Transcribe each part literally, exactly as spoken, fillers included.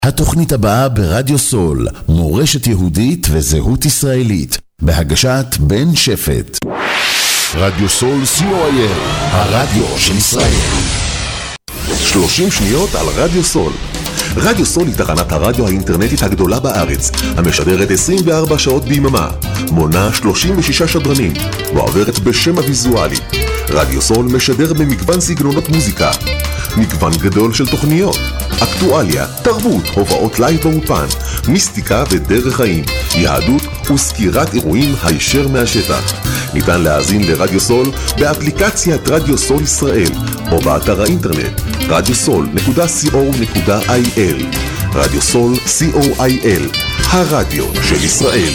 התוכנית הבאה ברדיו סול, מורשת יהודית וזהות ישראלית, בהגשת בן שפט. רדיו סול סי או איי אל, הרדיו של ישראל. שלושים שניות על רדיו סול. רדיו סול היא תחנת הרדיו האינטרנטית הגדולה בארץ, המשדרת עשרים וארבע שעות ביממה, מונה שלושים ושישה שדרנים, ועוברת בשם הוויזואלי. רדיו סול משדר במגוון סגנונות מוזיקה, מגוון גדול של תוכניות, אקטואליה, תרבות, הופעות לייב באופן, מיסטיקה ודרך חיים, יהדות וסקירת אירועים הישר מהשטח. ניתן להאזין לרדיו סול באפליקציית רדיו סול ישראל או באתר האינטרנט רדיו סול נקודה סי או נקודה איי אל. רדיו סול סי או איי אל, הרדיו של ישראל.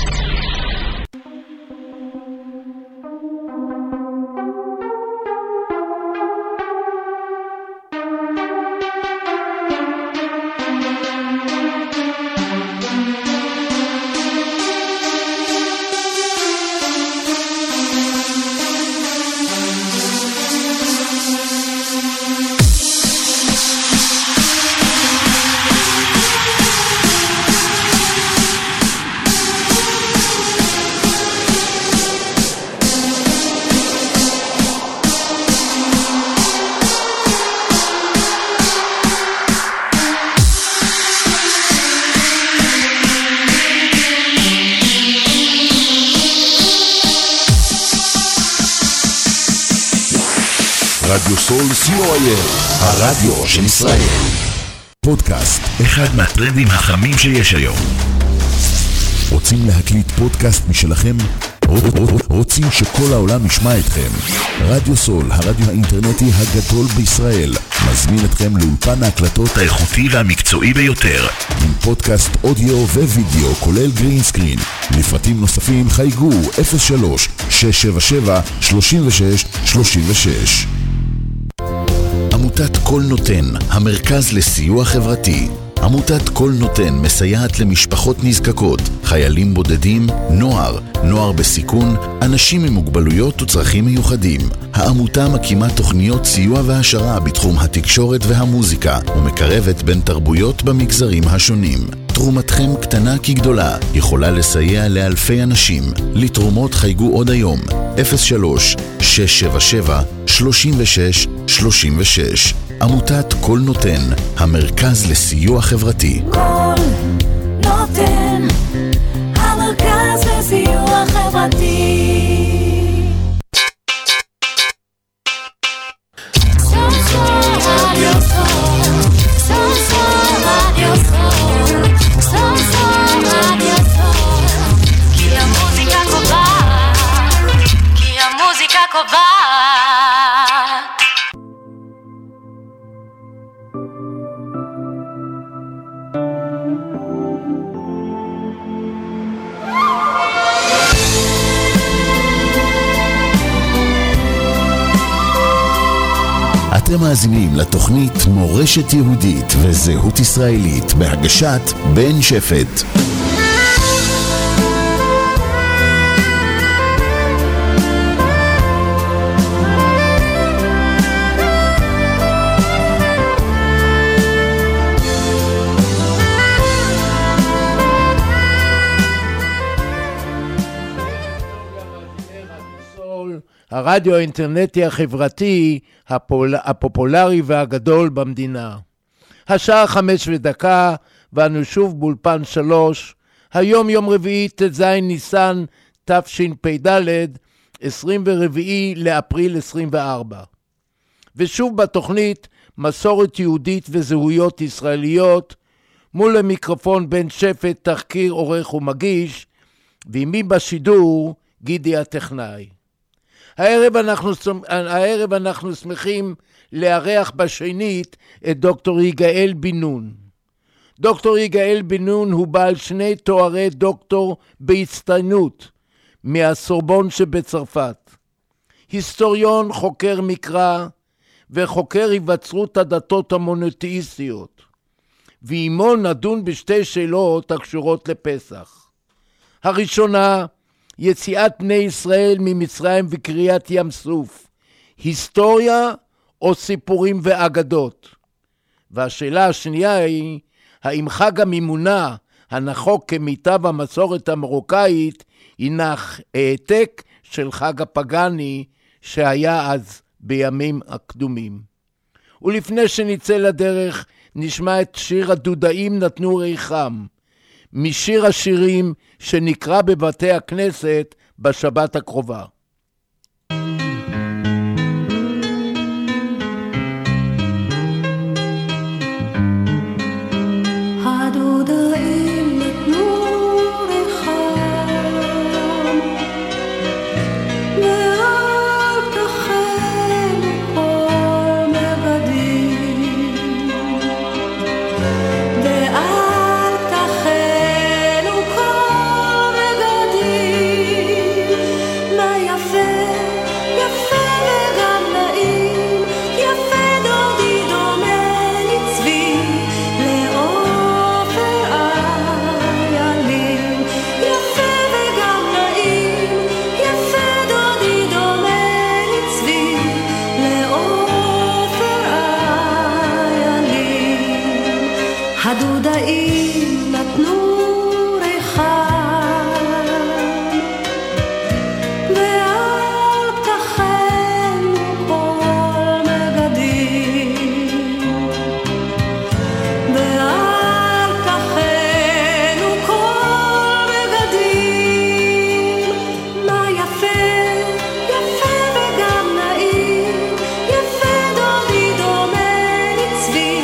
רדיו סול סי או איי אל, הרדיו של ישראל. פודקאסט, אחד מהטרנדים החמים שיש היום. רוצים להקליט פודקאסט משלכם? רוצים שכל העולם ישמע אתכם? רדיו סול, הרדיו האינטרנטי הגדול בישראל, מזמין אתכם לאולפן ההקלטות האיכותי והמקצועי ביותר, עם פודקאסט אודיו ווידאו כולל גרין סקרין. לפרטים נוספים חייגו אפס שלוש שש שבע שבע שלושים ושש שלושים ושש. עמותת כל נותן, המרכז לסיוע חברתי. עמותת כל נותן מסייעת למשפחות נזקקות, חיילים בודדים, נוער, נוער בסיכון, אנשים עם מוגבלויות וצרכים מיוחדים. העמותה מקימה תוכניות סיוע והשרה בתחום התקשורת והמוזיקה, ומקרבת בין תרבויות במגזרים השונים. תרומתכם קטנה כגדולה, יכולה לסייע לאלפי אנשים. לתרומות חייגו עוד היום, אפס שלוש שש שבע שבע שלושים ושש שלושים ושש. עמותת כל נותן, המרכז לסיוע חברתי. כל נותן, המרכז לסיוע חברתי. אתם מאזינים לתוכנית מורשת יהודית וזהות ישראלית בהגשת בן שפט. הרדיו האינטרנטי החברתי הפול... הפופולרי והגדול במדינה. השעה חמש ודקה, ואנו שוב באולפן שלוש. היום יום רביעי ט"ז ניסן תשפ"ד, עשרים וארבעה לאפריל עשרים וארבע. ושוב בתוכנית מסורת יהודית וזהויות ישראליות, מול המיקרופון בן שפט, תחקיר עורך ומגיש, ועמי בשידור גידי הטכנאי. הערב אנחנו, הערב אנחנו שמחים לארח בשנית את דוקטור יגאל בן נון. דוקטור יגאל בן נון הוא בעל שני תוארי דוקטור בהצטיינות מהסורבון שבצרפת. היסטוריון, חוקר מקרא וחוקר היווצרות הדתות המונותאיסטיות. ועימו נדון בשתי שאלות הקשורות לפסח. הראשונה, יציאת בני ישראל ממצרים וקריאת ים סוף, היסטוריה או סיפורים ואגדות? והשאלה השנייה היא, האם חג המימונה, הנחוק כמיטב המסורת המרוקאית, הינך העתק של חג הפגני שהיה אז בימים הקדומים. ולפני שנצא לדרך, נשמע את שיר הדודאים נתנו ריחם, משיר השירים שנקרא בבתי הכנסת בשבת הקרובה. הדודאים נתנו ריחם, ואל תחנו כל מבדים, ואל תחנו כל מבדים, מה יפה, יפה וגם נעים, יפה דודי דומה לצבי, הדודאים נתנו ריחם, ואל תחנו כל מגדים, ואל תחנו כל מגדים, מה יפה, יפה וגם נעים, יפה דודי דומה לצבי,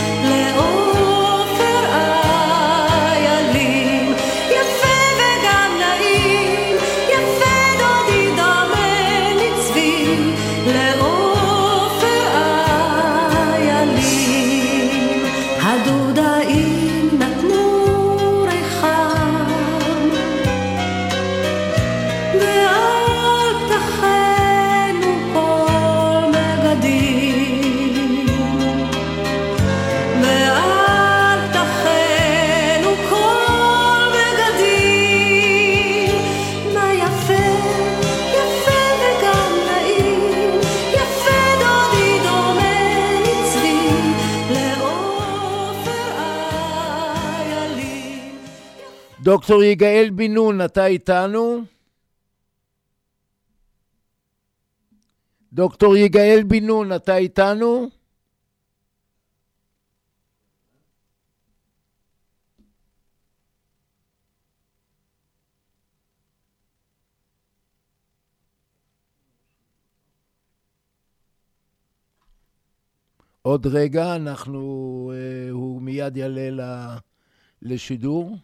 דוקטור יגאל בן נון, אתה איתנו? דוקטור יגאל בן נון, אתה איתנו? עוד רגע, אנחנו, הוא מיד יעלה לשידור.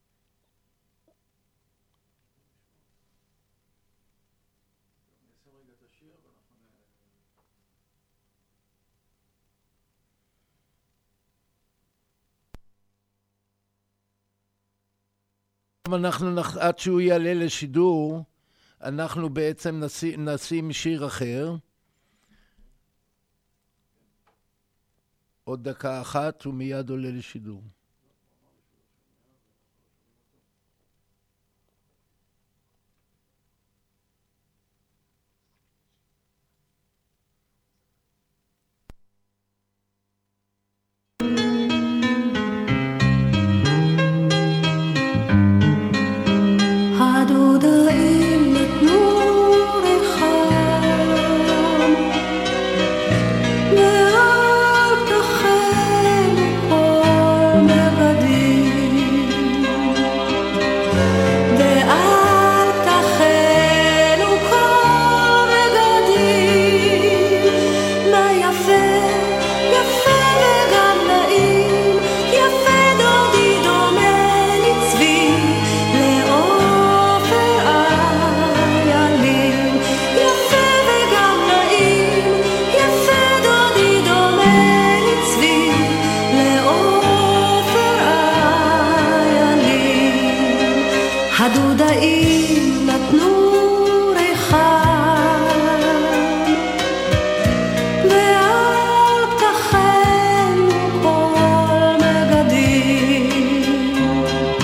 אנחנו, עד שהוא יעלה לשידור, אנחנו בעצם נשים, נשים שיר אחר. עוד דקה אחת הוא מיד עולה לשידור. הדודאים נתנו ריחם, ואל תחנו כל מבדים, ואל תחנו כל מבדים, מה יפה, יפה וגם נעים, יפה דודי דומה לצבי, הדודאים נתנו ריחם, ואל תחנו כל מגדים,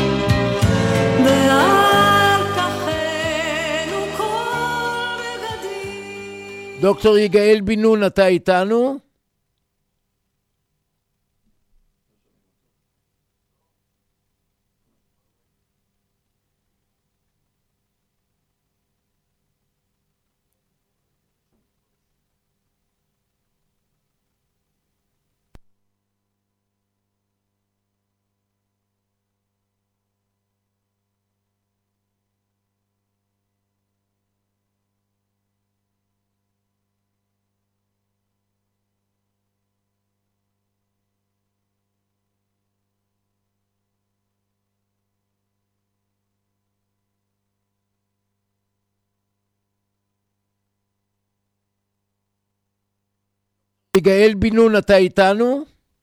ואל תחנו כל מגדים. דוקטור יגאל בן נון, אתה איתנו? יגאל בן נון, אתה איתנו?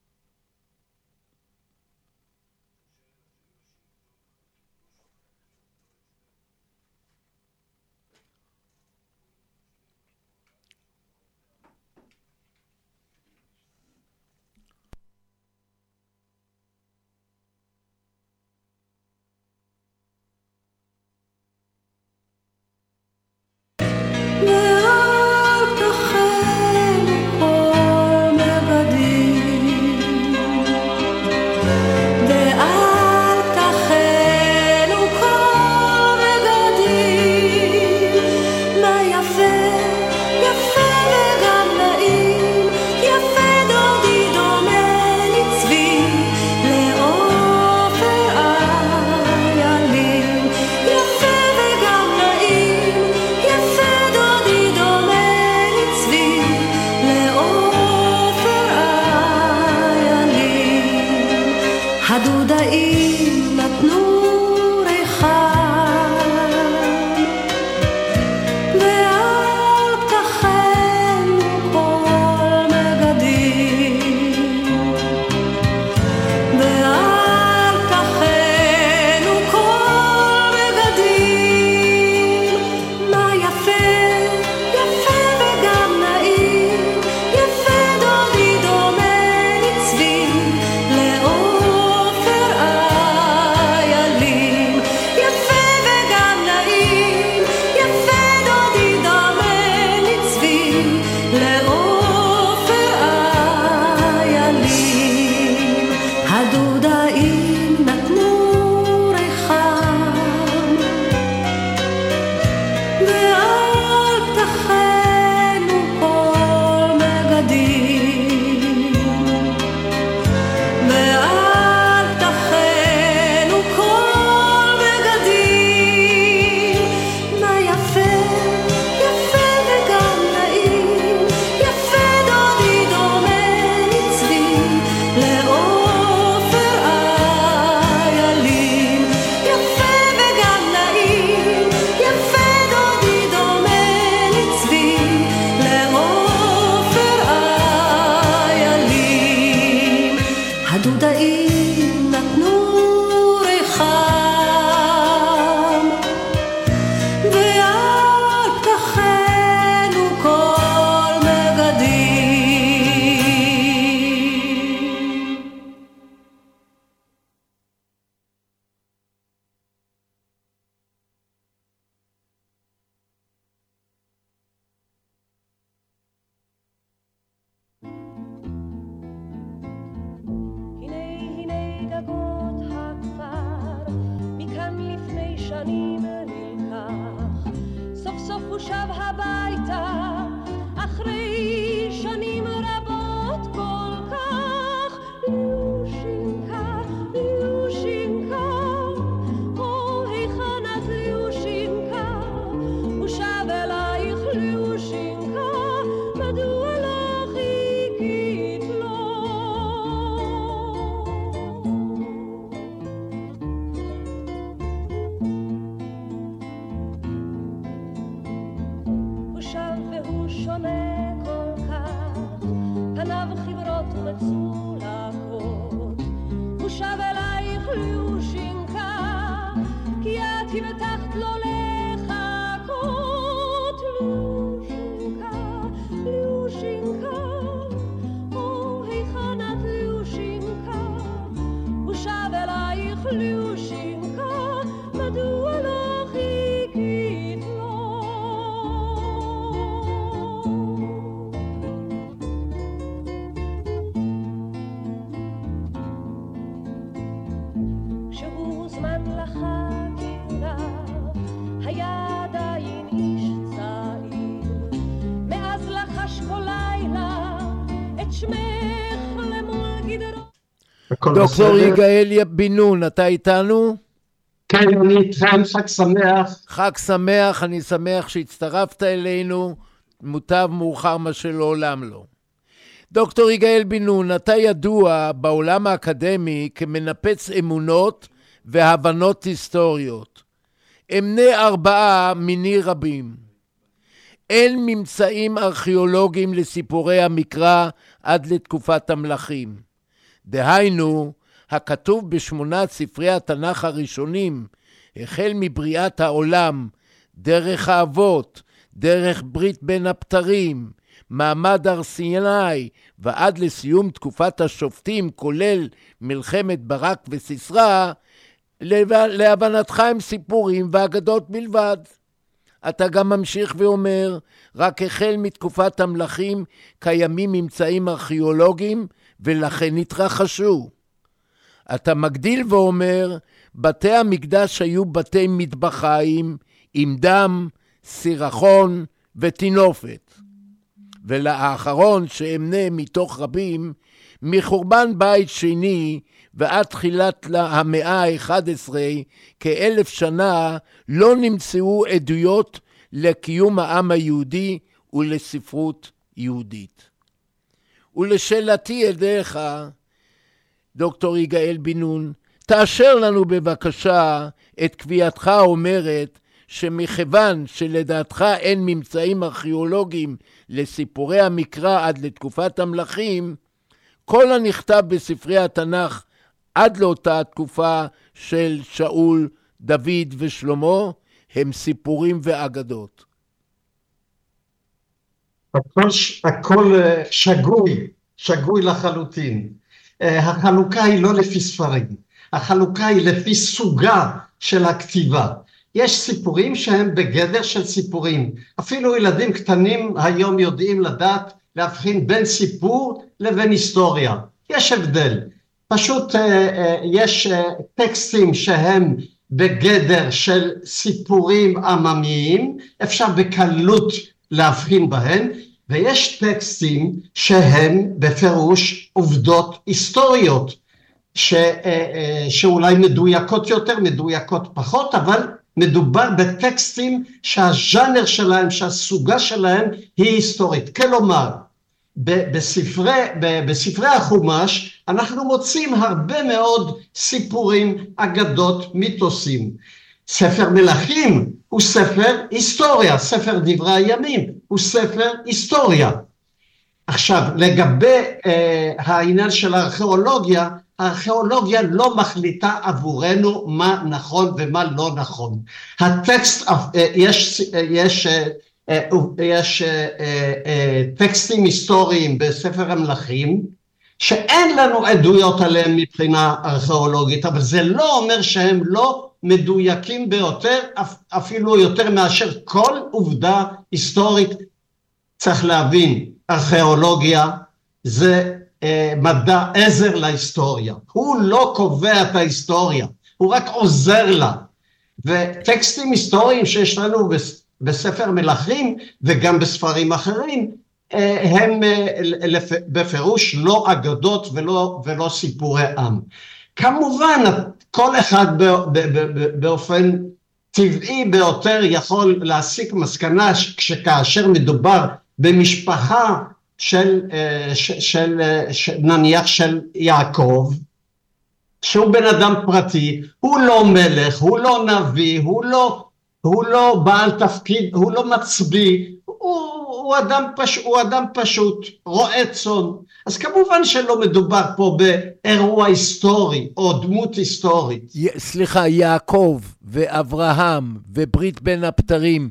הדודאים נתנו ריחם ואל תחנו כל מגדים ואל תחנו כל מגדים מה יפה יפה וגם נעים יפה דודי דומה לצבי הדודאים נתנו ריחם ואל תחנו כל מגדים. גגות הכפר, מכאן לפני שנים נלקח, סוף סוף הוא שב הביתה, אחרי שנים רבות כל כך. ליושינקה, ליושינקה, או היכן את ליושינקה, הוא שב אלייך ליושינקה, מדוע לא חיכית לו? והוא שונה כל כך, פניו חברות ומצולקות, הוא שב אלייך ליושינקה, כי את הבטחת לו לחכות. ליושינקה, ליושינקה, או היכן את ליושינקה, הוא שב אלייך ליושינקה, מדוע לא חיכית לו? לחקירה היה עדיין איש צעיר, מאז לחש כל לילה את שמך למול גדרו. דוקטור יגאל בן נון, אתה איתנו? כן, אני איתכם, חג שמח. חג שמח, אני שמח שהצטרפת אלינו, מוטב מאוחר מה שלעולם לא. דוקטור יגאל בן נון, אתה ידוע בעולם האקדמי כמנפץ אמונות והבנות היסטוריות. אמנה ארבעה מיני רבים. אין ממצאים ארכיאולוגיים לסיפורי המקרא עד לתקופת המלכים. דהיינו, הכתוב בשמונת ספרי התנ"ך הראשונים, החל מבריאת העולם, דרך האבות, דרך ברית בין הבתרים, מעמד הר סיני, ועד לסיום תקופת השופטים, כולל מלחמת ברק וסיסרא, להבנתך הם סיפורים ואגדות בלבד. אתה גם ממשיך ואומר, רק החל מתקופת המלכים קיימים ממצאים ארכיאולוגיים, ולכן התרחשו. אתה מגדיל ואומר, בתי המקדש היו בתי מטבחיים, עם דם, סירחון ותינופת. ולאחרון שאמנה מתוך רבים, מחורבן בית שני ועד תחילת המאה ה-אחת עשרה, כאלף שנה, לא נמצאו עדויות לקיום העם היהודי ולספרות יהודית. ולשאלתי אליך, דוקטור יגאל בן נון, תאשר לנו בבקשה את קביעתך האומרת שמכיוון שלדעתך אין ממצאים ארכיאולוגיים לסיפורי המקרא עד לתקופת המלכים, כל הנכתב בספרי התנ"ך עד לאותה תקופה של שאול, דוד ושלמה הם סיפורים ואגדות. הכל, הכל שגוי, שגוי לחלוטין. החלוקה היא לא לפי ספרים, החלוקה היא לפי סוגה של הכתיבה. יש סיפורים שהם בגדר של סיפורים. אפילו ילדים קטנים היום יודעים לדעת להבחין בין סיפור לבין היסטוריה. יש הבדל. פשוט יש טקסטים שהם בגדר של סיפורים עממיים, אפשר בקלות להבחין בהם, ויש טקסטים שהם בפירוש עובדות היסטוריות, ש, שאולי מדויקות יותר, מדויקות פחות, אבל מדובר בטקסטים שהז'אנר שלהם, שהסוגה שלהם היא היסטורית. כלומר, בספרי, בספרי החומש אנחנו מוצאים הרבה מאוד סיפורים, אגדות, מיתוסים. ספר מלכים הוא ספר היסטוריה, ספר דברי הימים הוא ספר היסטוריה. עכשיו, לגבי אה, העניין של הארכיאולוגיה, הארכיאולוגיה לא מחליטה עבורנו מה נכון ומה לא נכון. הטקסט, אה, יש, אה, יש, אה, אה, יש אה, אה, טקסטים היסטוריים בספר המלכים, שאין לנו עדויות עליהם מבחינה ארכיאולוגית, אבל זה לא אומר שהם לא מדויקים ביותר, אפילו יותר מאשר כל עובדה היסטורית. צריך להבין, ארכיאולוגיה זה אה, מדע עזר להיסטוריה, הוא לא קובע את ההיסטוריה, הוא רק עוזר לה. וטקסטים היסטוריים שיש לנו בספר מלכים וגם בספרים אחרים, אה, הם אה, לפ... בפירוש לא אגדות ולא, ולא סיפורי עם. כמובן, כל אחד באופן טבעי ביותר יכול להסיק מסקנה שכאשר מדובר במשפחה של, של, של, של נניח של יעקב, שהוא בן אדם פרטי, הוא לא מלך, הוא לא נביא, הוא לא, הוא לא בעל תפקיד, הוא לא מצביא, הוא, הוא, אדם פש, הוא אדם פשוט, רועה צאן. אז כמובן שלא מדובר פה באירוע היסטורי או דמות היסטורית. סליחה, יעקב ואברהם וברית בין הבתרים,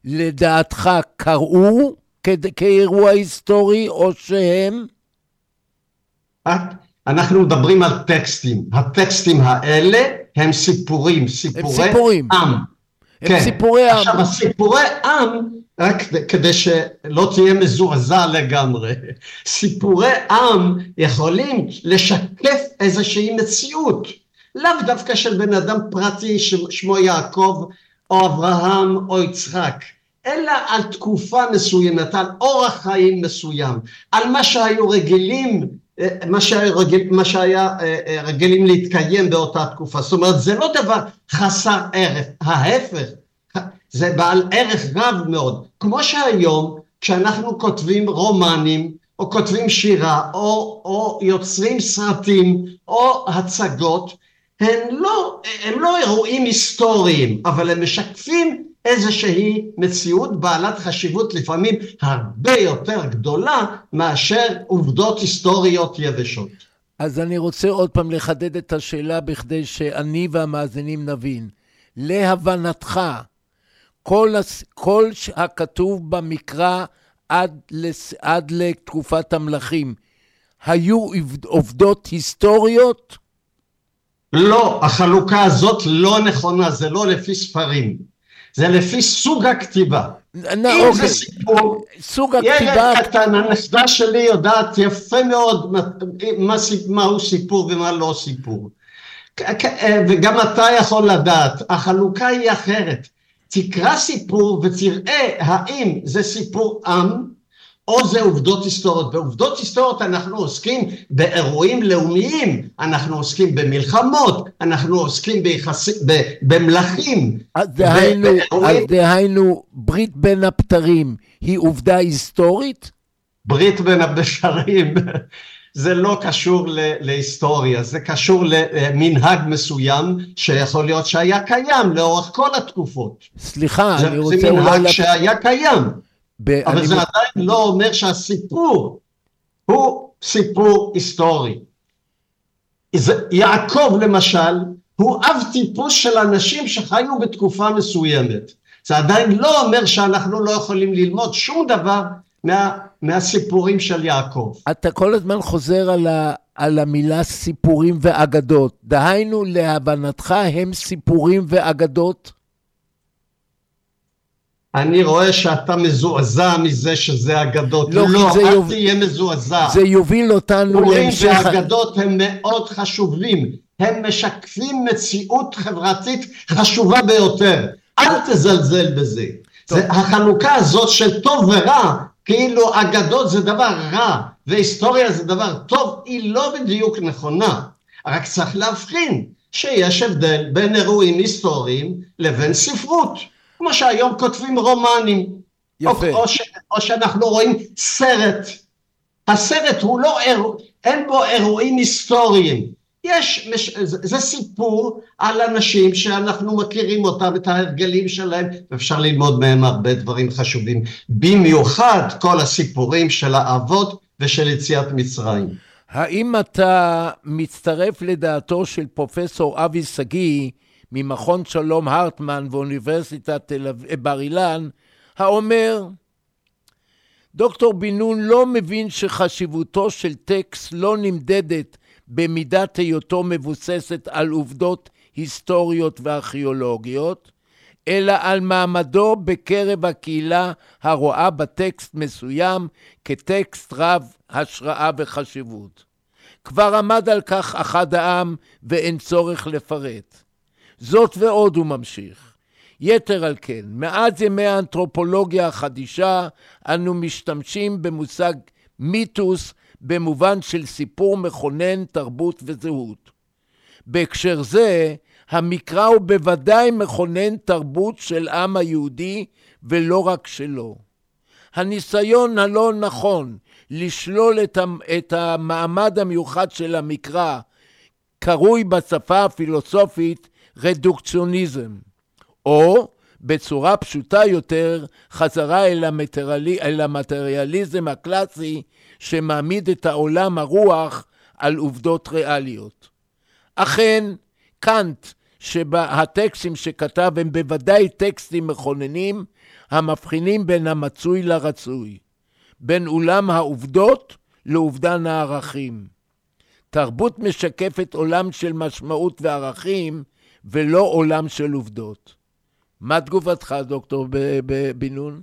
לדעתך קראו כאירוע היסטורי או שהם? אנחנו מדברים על טקסטים. הטקסטים האלה הם סיפורים, סיפורי הם סיפורים. עם. הם כן. סיפורי עם. עכשיו, הסיפורי עם, רק כדי שלא תהיה מזועזע לגמרי, סיפורי עם יכולים לשקף איזושהי מציאות, לאו דווקא של בן אדם פרטי ששמו יעקב או אברהם או יצחק, אלא על תקופה מסוימת, על אורח חיים מסוים, על מה שהיו רגילים, מה שהיה, רגיל, מה שהיה רגילים להתקיים באותה תקופה. זאת אומרת, זה לא דבר חסר ערך, ההפך, זה בעל ערך רב מאוד. כמו שהיום, כשאנחנו כותבים רומנים, או כותבים שירה, או, או יוצרים סרטים, או הצגות, הם לא, הם לא אירועים היסטוריים, אבל הם משקפים איזושהי מציאות בעלת חשיבות לפעמים הרבה יותר גדולה מאשר עובדות היסטוריות יבשות. אז אני רוצה עוד פעם לחדד את השאלה בכדי שאני והמאזינים נבין. להבנתך, כל, כל הכתוב במקרא עד, לס, עד לתקופת המלכים, היו עובדות היסטוריות? לא, החלוקה הזאת לא נכונה, זה לא לפי ספרים, זה לפי סוג הכתיבה. אם אוקיי. זה סיפור, סוג הכתיבה... ילד קטן, הנכדה שלי יודעת יפה מאוד מה, מהו סיפור ומה לא סיפור. וגם אתה יכול לדעת, החלוקה היא אחרת. תקרא סיפור ותראה האם זה סיפור עם, או זה עובדות היסטוריות. בעובדות היסטוריות אנחנו עוסקים באירועים לאומיים, אנחנו עוסקים במלחמות, אנחנו עוסקים ביחסי, במלכים. אז דהיינו, אז דהיינו, ברית בין הבתרים היא עובדה היסטורית? ברית בין הבשרים זה לא קשור להיסטוריה, זה קשור למנהג מסוים שיכול להיות שהיה קיים לאורך כל התקופות. סליחה, זה, אני רוצה... זה מנהג לת... שהיה קיים. ב- אבל אני... זה עדיין לא אומר שהסיפור הוא סיפור היסטורי. זה, יעקב למשל הוא אב טיפוס של אנשים שחיו בתקופה מסוימת. זה עדיין לא אומר שאנחנו לא יכולים ללמוד שום דבר מה, מהסיפורים של יעקב. אתה כל הזמן חוזר על, ה, על המילה סיפורים ואגדות. דהיינו להבנתך הם סיפורים ואגדות? אני רואה שאתה מזועזע מזה שזה אגדות. לא, לא, אל יוב... תהיה מזועזע. זה יוביל אותנו להמשך. סיפורים ואגדות הם מאוד חשובים. הם משקפים מציאות חברתית חשובה ביותר. אל תזלזל בזה. זה, החלוקה הזאת של טוב ורע, כאילו אגדות זה דבר רע, והיסטוריה זה דבר טוב, היא לא בדיוק נכונה. רק צריך להבחין שיש הבדל בין אירועים היסטוריים לבין ספרות. כמו שהיום כותבים רומנים, יפה. או, או, ש, או שאנחנו רואים סרט. הסרט הוא לא, אירוע, אין בו אירועים היסטוריים. יש, זה, זה סיפור על אנשים שאנחנו מכירים אותם, את ההרגלים שלהם, ואפשר ללמוד מהם הרבה דברים חשובים. במיוחד כל הסיפורים של האבות ושל יציאת מצרים. האם אתה מצטרף לדעתו של פרופסור אבי סגי, ממכון שלום הרטמן ואוניברסיטת תל אביב בר אילן, האומר, דוקטור בן נון לא מבין שחשיבותו של טקסט לא נמדדת במידת היותו מבוססת על עובדות היסטוריות וארכיאולוגיות, אלא על מעמדו בקרב הקהילה הרואה בטקסט מסוים כטקסט רב השראה וחשיבות. כבר עמד על כך אחד העם ואין צורך לפרט. זאת ועוד הוא ממשיך. יתר על כן, מאז ימי האנתרופולוגיה החדישה, אנו משתמשים במושג מיתוס במובן של סיפור מכונן תרבות וזהות. בהקשר זה, המקרא הוא בוודאי מכונן תרבות של עם היהודי ולא רק שלו. הניסיון הלא נכון לשלול את המעמד המיוחד של המקרא, קרוי בשפה הפילוסופית רדוקציוניזם, או בצורה פשוטה יותר חזרה אל, המטריאלי, אל המטריאליזם הקלאסי שמעמיד את העולם הרוח על עובדות ריאליות. אכן, קאנט שהטקסטים שכתב הם בוודאי טקסטים מכוננים המבחינים בין המצוי לרצוי, בין עולם העובדות לעובדן הערכים. תרבות משקפת עולם של משמעות וערכים ולא עולם של עובדות. מה תגובתך, דוקטור בן נון?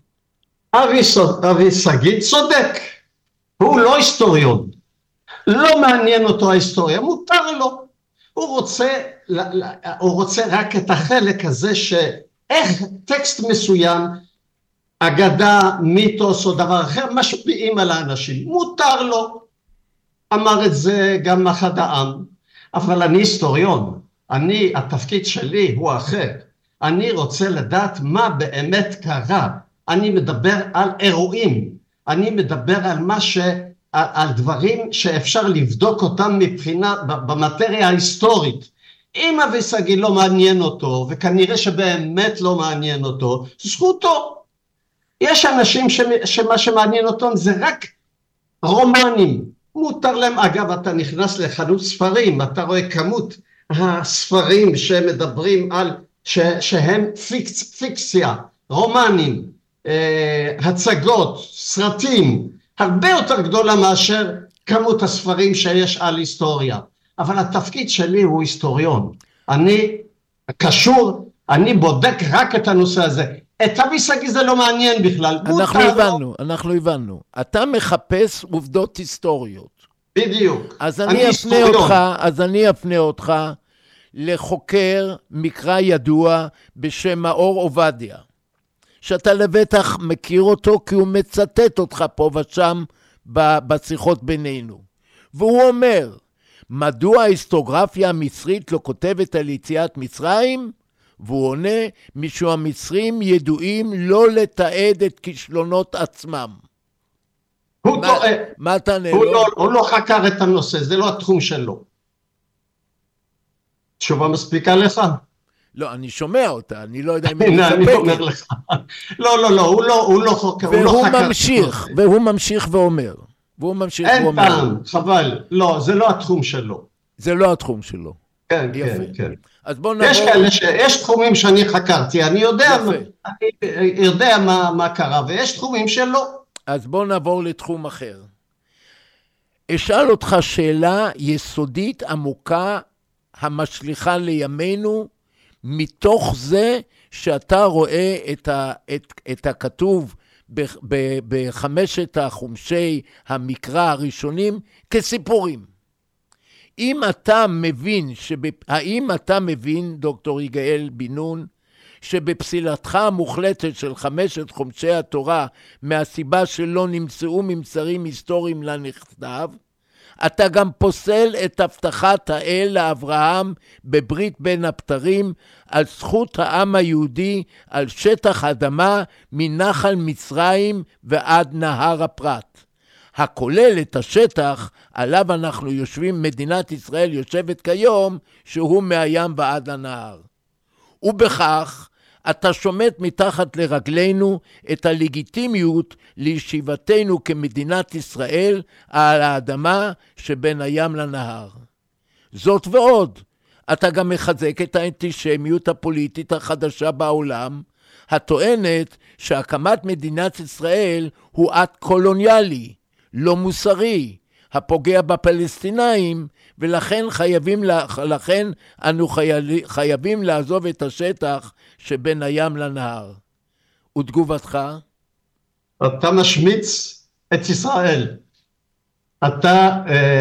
אבי סגי צודק. הוא לא היסטוריון. לא מעניין אותו ההיסטוריה, מותר לו. הוא רוצה, הוא רוצה רק את החלק הזה שאיך טקסט מסוים, אגדה, מיתוס או דבר אחר, משפיעים על האנשים. מותר לו. אמר את זה גם אחד העם. אבל אני היסטוריון. אני, התפקיד שלי הוא אחר. אני רוצה לדעת מה באמת קרה. אני מדבר על אירועים. אני מדבר על מה ש... על, על דברים שאפשר לבדוק אותם מבחינה, במטריה ההיסטורית. אם אבי שגיא לא מעניין אותו, וכנראה שבאמת לא מעניין אותו, זכותו. יש אנשים ש... שמה שמעניין אותם זה רק רומנים. מותר להם, אגב, אתה נכנס לחנות ספרים, אתה רואה כמות הספרים שמדברים על, ש... שהם פיקס... פיקסיה, רומנים, אה, הצגות, סרטים, הרבה יותר גדולה מאשר כמות הספרים שיש על היסטוריה. אבל התפקיד שלי הוא היסטוריון. אני קשור, אני בודק רק את הנושא הזה. את אבי שגיא זה לא מעניין בכלל. אנחנו הבנו, אנחנו הבנו. אתה מחפש עובדות היסטוריות. בדיוק. אז אני אפנה אותך, אז אני אפנה אותך לחוקר מקרא ידוע בשם מאור עובדיה. שאתה לבטח מכיר אותו כי הוא מצטט אותך פה ושם בשיחות בינינו. והוא אומר, מדוע ההיסטוריוגרפיה המצרית לא כותבת על יציאת מצרים? והוא עונה, משום המצרים ידועים לא לתעד את כישלונות עצמם. הוא מה, טועה. מה תענה הוא לו? לא, הוא לא חקר את הנושא, זה לא התחום שלו. תשובה מספיקה לך? לא, אני שומע אותה, אני לא יודע אם הנה, היא אני אומר מספקת. לך. לא, לא, לא, הוא לא, הוא לא חוקר, הוא לא והוא חקר. ממשיך, והוא ממשיך ואומר. והוא ממשיך אין ואומר. טעם, חבל. לא, זה לא התחום שלו. זה לא התחום שלו. כן, יפה. כן, כן. אז בואו נעבור... יש כאלה ש... יש תחומים שאני חקרתי, אני יודע, יפה. אני יודע מה, מה קרה, ויש תחומים שלא. אז בואו נעבור לתחום אחר. אשאל אותך שאלה יסודית עמוקה המשליכה לימינו, מתוך זה שאתה רואה את, ה, את, את הכתוב ב, ב, בחמשת החומשי המקרא הראשונים כסיפורים. אם אתה מבין, שב, האם אתה מבין, דוקטור יגאל בן נון, שבפסילתך המוחלטת של חמשת חומשי התורה, מהסיבה שלא נמצאו ממצאים היסטוריים לנכתב, אתה גם פוסל את הבטחת האל לאברהם בברית בין הבתרים על זכות העם היהודי על שטח אדמה מנחל מצרים ועד נהר הפרת, הכולל את השטח עליו אנחנו יושבים, מדינת ישראל יושבת כיום, שהוא מהים ועד הנהר. ובכך אתה שומט מתחת לרגלינו את הלגיטימיות לישיבתנו כמדינת ישראל על האדמה שבין הים לנהר. זאת ועוד, אתה גם מחזק את האנטישמיות הפוליטית החדשה בעולם, הטוענת שהקמת מדינת ישראל הוא אקט קולוניאלי, לא מוסרי, הפוגע בפלסטינאים, ולכן חייבים, לכן אנו חייבים לעזוב את השטח שבין הים לנהר. ותגובתך? אתה משמיץ את ישראל. אתה,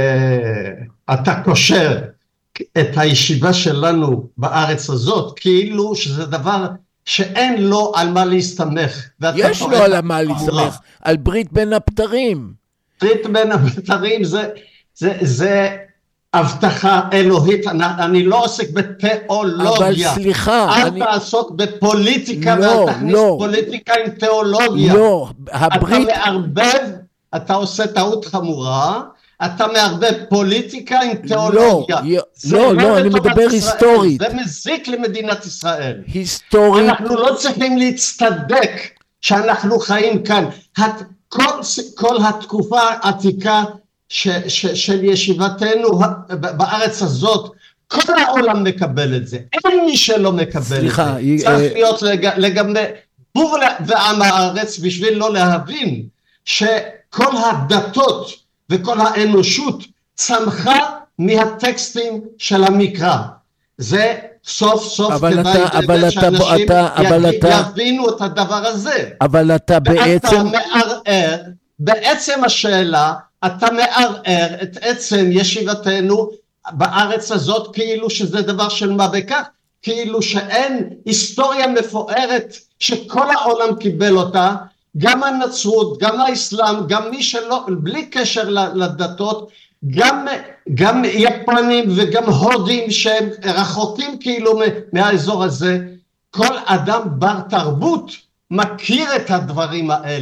אה, אתה קושר את הישיבה שלנו בארץ הזאת, כאילו שזה דבר שאין לו על מה להסתמך. יש לו על מה להסתמך, על ברית בין הבתרים. ברית בין הבתרים זה, זה, זה הבטחה אלוהית, אני, אני לא עוסק בתיאולוגיה. אבל סליחה. אל אני... תעסוק בפוליטיקה, לא, ואל תכניס לא. פוליטיקה עם תיאולוגיה. לא, הברית... אתה מערבב, אתה עושה טעות חמורה, אתה מערבב פוליטיקה עם תיאולוגיה. לא, לא, לא, אני מדבר ישראל, היסטורית. זה מזיק למדינת ישראל. היסטורית. אנחנו לא צריכים להצטדק שאנחנו חיים כאן. הת... כל, כל התקופה העתיקה ש, ש, של ישיבתנו בארץ הזאת, כל העולם מקבל את זה. אין מי שלא מקבל סליחה, את זה. היא, צריך אה... להיות לג, לגמרי בור ועם הארץ בשביל לא להבין שכל הדתות וכל האנושות צמחה מהטקסטים של המקרא. זה סוף סוף אבל כדאי אתה, אבל שאנשים אתה, אבל יג, אתה, יבינו את הדבר הזה. אבל אתה בעצם... ואתה מערער, בעצם השאלה, אתה מערער את עצם ישיבתנו בארץ הזאת, כאילו שזה דבר של מה בכך, כאילו שאין היסטוריה מפוארת שכל העולם קיבל אותה, גם הנצרות, גם האסלאם, גם מי שלא, בלי קשר לדתות, גם, גם יפנים וגם הודים שהם רחוקים כאילו מהאזור הזה, כל אדם בר תרבות מכיר את הדברים האלה.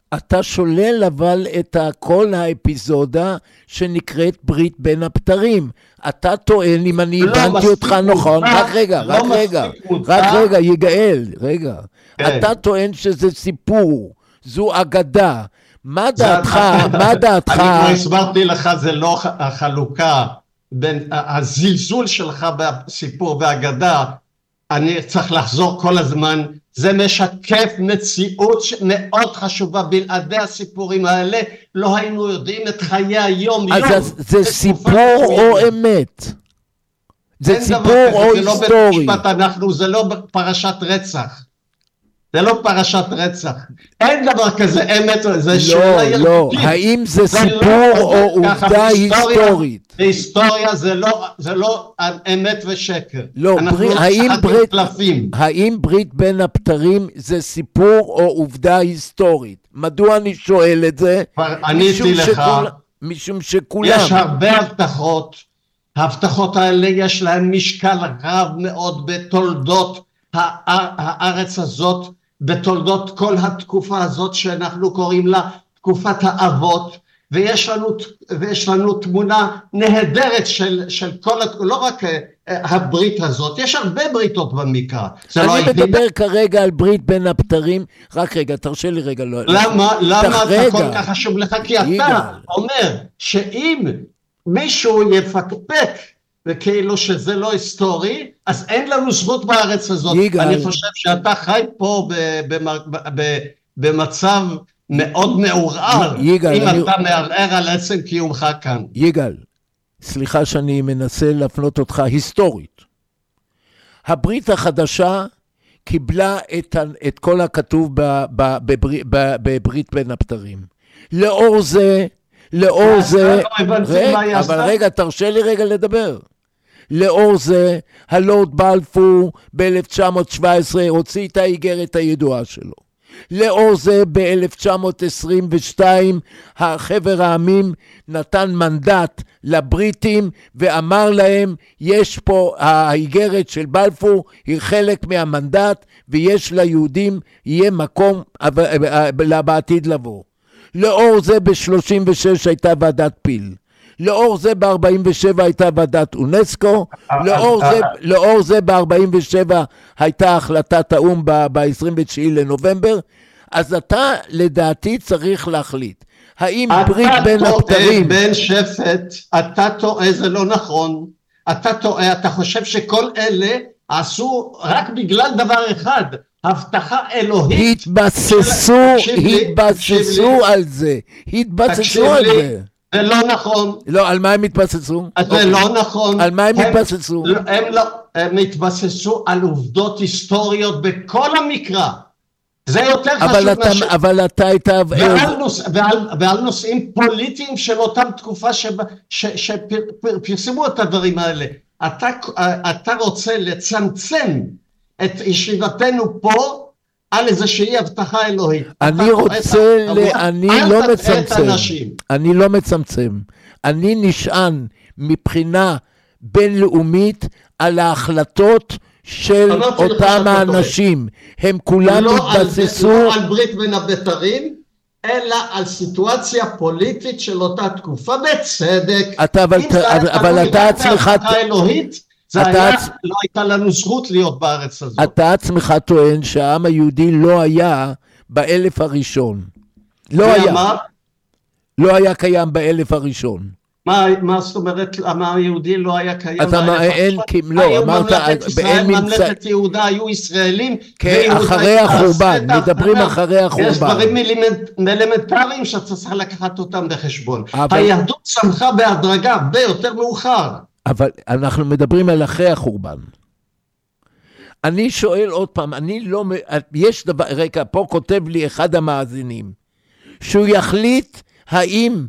אתה שולל אבל את כל האפיזודה שנקראת ברית בין הבתרים. אתה טוען, אם אני הבנתי אותך נכון, רק רגע, רק רגע, רק רגע, יגאל, רגע. אתה טוען שזה סיפור, זו אגדה. מה דעתך, מה דעתך? אני כבר הסברתי לך, זה לא החלוקה בין הזלזול שלך בסיפור והאגדה. אני צריך לחזור כל הזמן, זה משקף מציאות מאוד חשובה, בלעדי הסיפורים האלה לא היינו יודעים את חיי היום יום. אז זה סיפור או אמת? זה סיפור או היסטורי? זה לא במשפט אנחנו, זה לא פרשת רצח. זה לא פרשת רצח. אין דבר כזה אמת, זה שאלה ילדותית. לא, לא, האם זה סיפור או עובדה היסטורית? בהיסטוריה זה לא אמת ושקר. לא, האם ברית בין הבתרים זה סיפור או עובדה היסטורית? מדוע אני שואל את זה? עניתי לך. משום שכולם. יש הרבה הבטחות. ההבטחות האלה יש להן משקל רב מאוד בתולדות הארץ הזאת, בתולדות כל התקופה הזאת שאנחנו קוראים לה תקופת האבות, ויש לנו, ויש לנו תמונה נהדרת של, של כל, לא רק הברית הזאת, יש הרבה בריתות במקרא. אני לא מדבר היחיד... כרגע על ברית בין הבתרים, רק רגע, תרשה לי רגע. לא, למה, למה אתה כל כך חשוב לך? כי אתה אומר שאם מישהו יפקפק, וכאילו שזה לא היסטורי, אז אין לנו זכות בארץ הזאת. יגאל. אני חושב שאתה חי פה במצב מאוד מעורער, יגאל, אם אני... אתה מערער על עצם קיומך כאן. יגאל, סליחה שאני מנסה להפנות אותך היסטורית. הברית החדשה קיבלה את, את כל הכתוב בברית, בברית בין הבתרים. לאור זה, לאור זה, רגע, אבל רגע, תרשה לי רגע לדבר. לאור זה, הלורד בלפור ב-אלף תשע מאות שבע עשרה הוציא את האיגרת הידועה שלו. לאור זה, ב-אלף תשע מאות עשרים ושתיים, החבר העמים נתן מנדט לבריטים ואמר להם, יש פה, האיגרת של בלפור היא חלק מהמנדט, ויש ליהודים, יהיה מקום בעתיד לבוא. לאור זה ב-שלושים ושש הייתה ועדת פיל. לאור זה ב-ארבעים ושבע הייתה ועדת אונסקו, לאור זה, לאור זה ב-ארבעים ושבע הייתה החלטת האום ב-עשרים ותשעה לנובמבר, אז אתה לדעתי צריך להחליט, האם ברית בין הבתרים... אתה טועה בן שפט, אתה טועה, זה לא נכון, אתה טועה, אתה חושב שכל אלה עשו רק בגלל דבר אחד, הבטחה אלוהית. התבססו, התבססו על זה, התבססו על זה. זה לא נכון. לא, על מה הם התבססו? זה לא נכון. על מה הם התבססו? הם לא, הם התבססו על עובדות היסטוריות בכל המקרא. זה יותר חשוב מאשר... אבל אתה הייתה... ועל נושאים פוליטיים של אותם תקופה שפרסמו את הדברים האלה. אתה רוצה לצמצם את ישיבתנו פה על איזושהי הבטחה אלוהית. אני רוצה, אני לא מצמצם, אני לא מצמצם, אני נשען מבחינה בינלאומית על ההחלטות של אותם האנשים, הם כולם התבססו... לא על ברית בין הבתרים, אלא על סיטואציה פוליטית של אותה תקופה, בצדק. אבל אתה עצמך... זה היה, לא הייתה לנו זכות להיות בארץ הזאת. אתה עצמך טוען שהעם היהודי לא היה באלף הראשון. לא היה. מה? לא היה קיים באלף הראשון. מה, מה זאת אומרת, העם היהודי לא היה קיים באלף הראשון? לא, אמרת, ממלכת יהודה היו ישראלים. כן, אחרי החורבן, מדברים אחרי החורבן. יש דברים אלמנטריים שאתה צריך לקחת אותם בחשבון. היהדות צמחה בהדרגה, ביותר מאוחר. אבל אנחנו מדברים על אחרי החורבן. אני שואל עוד פעם, אני לא, יש דבר, רגע, פה כותב לי אחד המאזינים, שהוא יחליט האם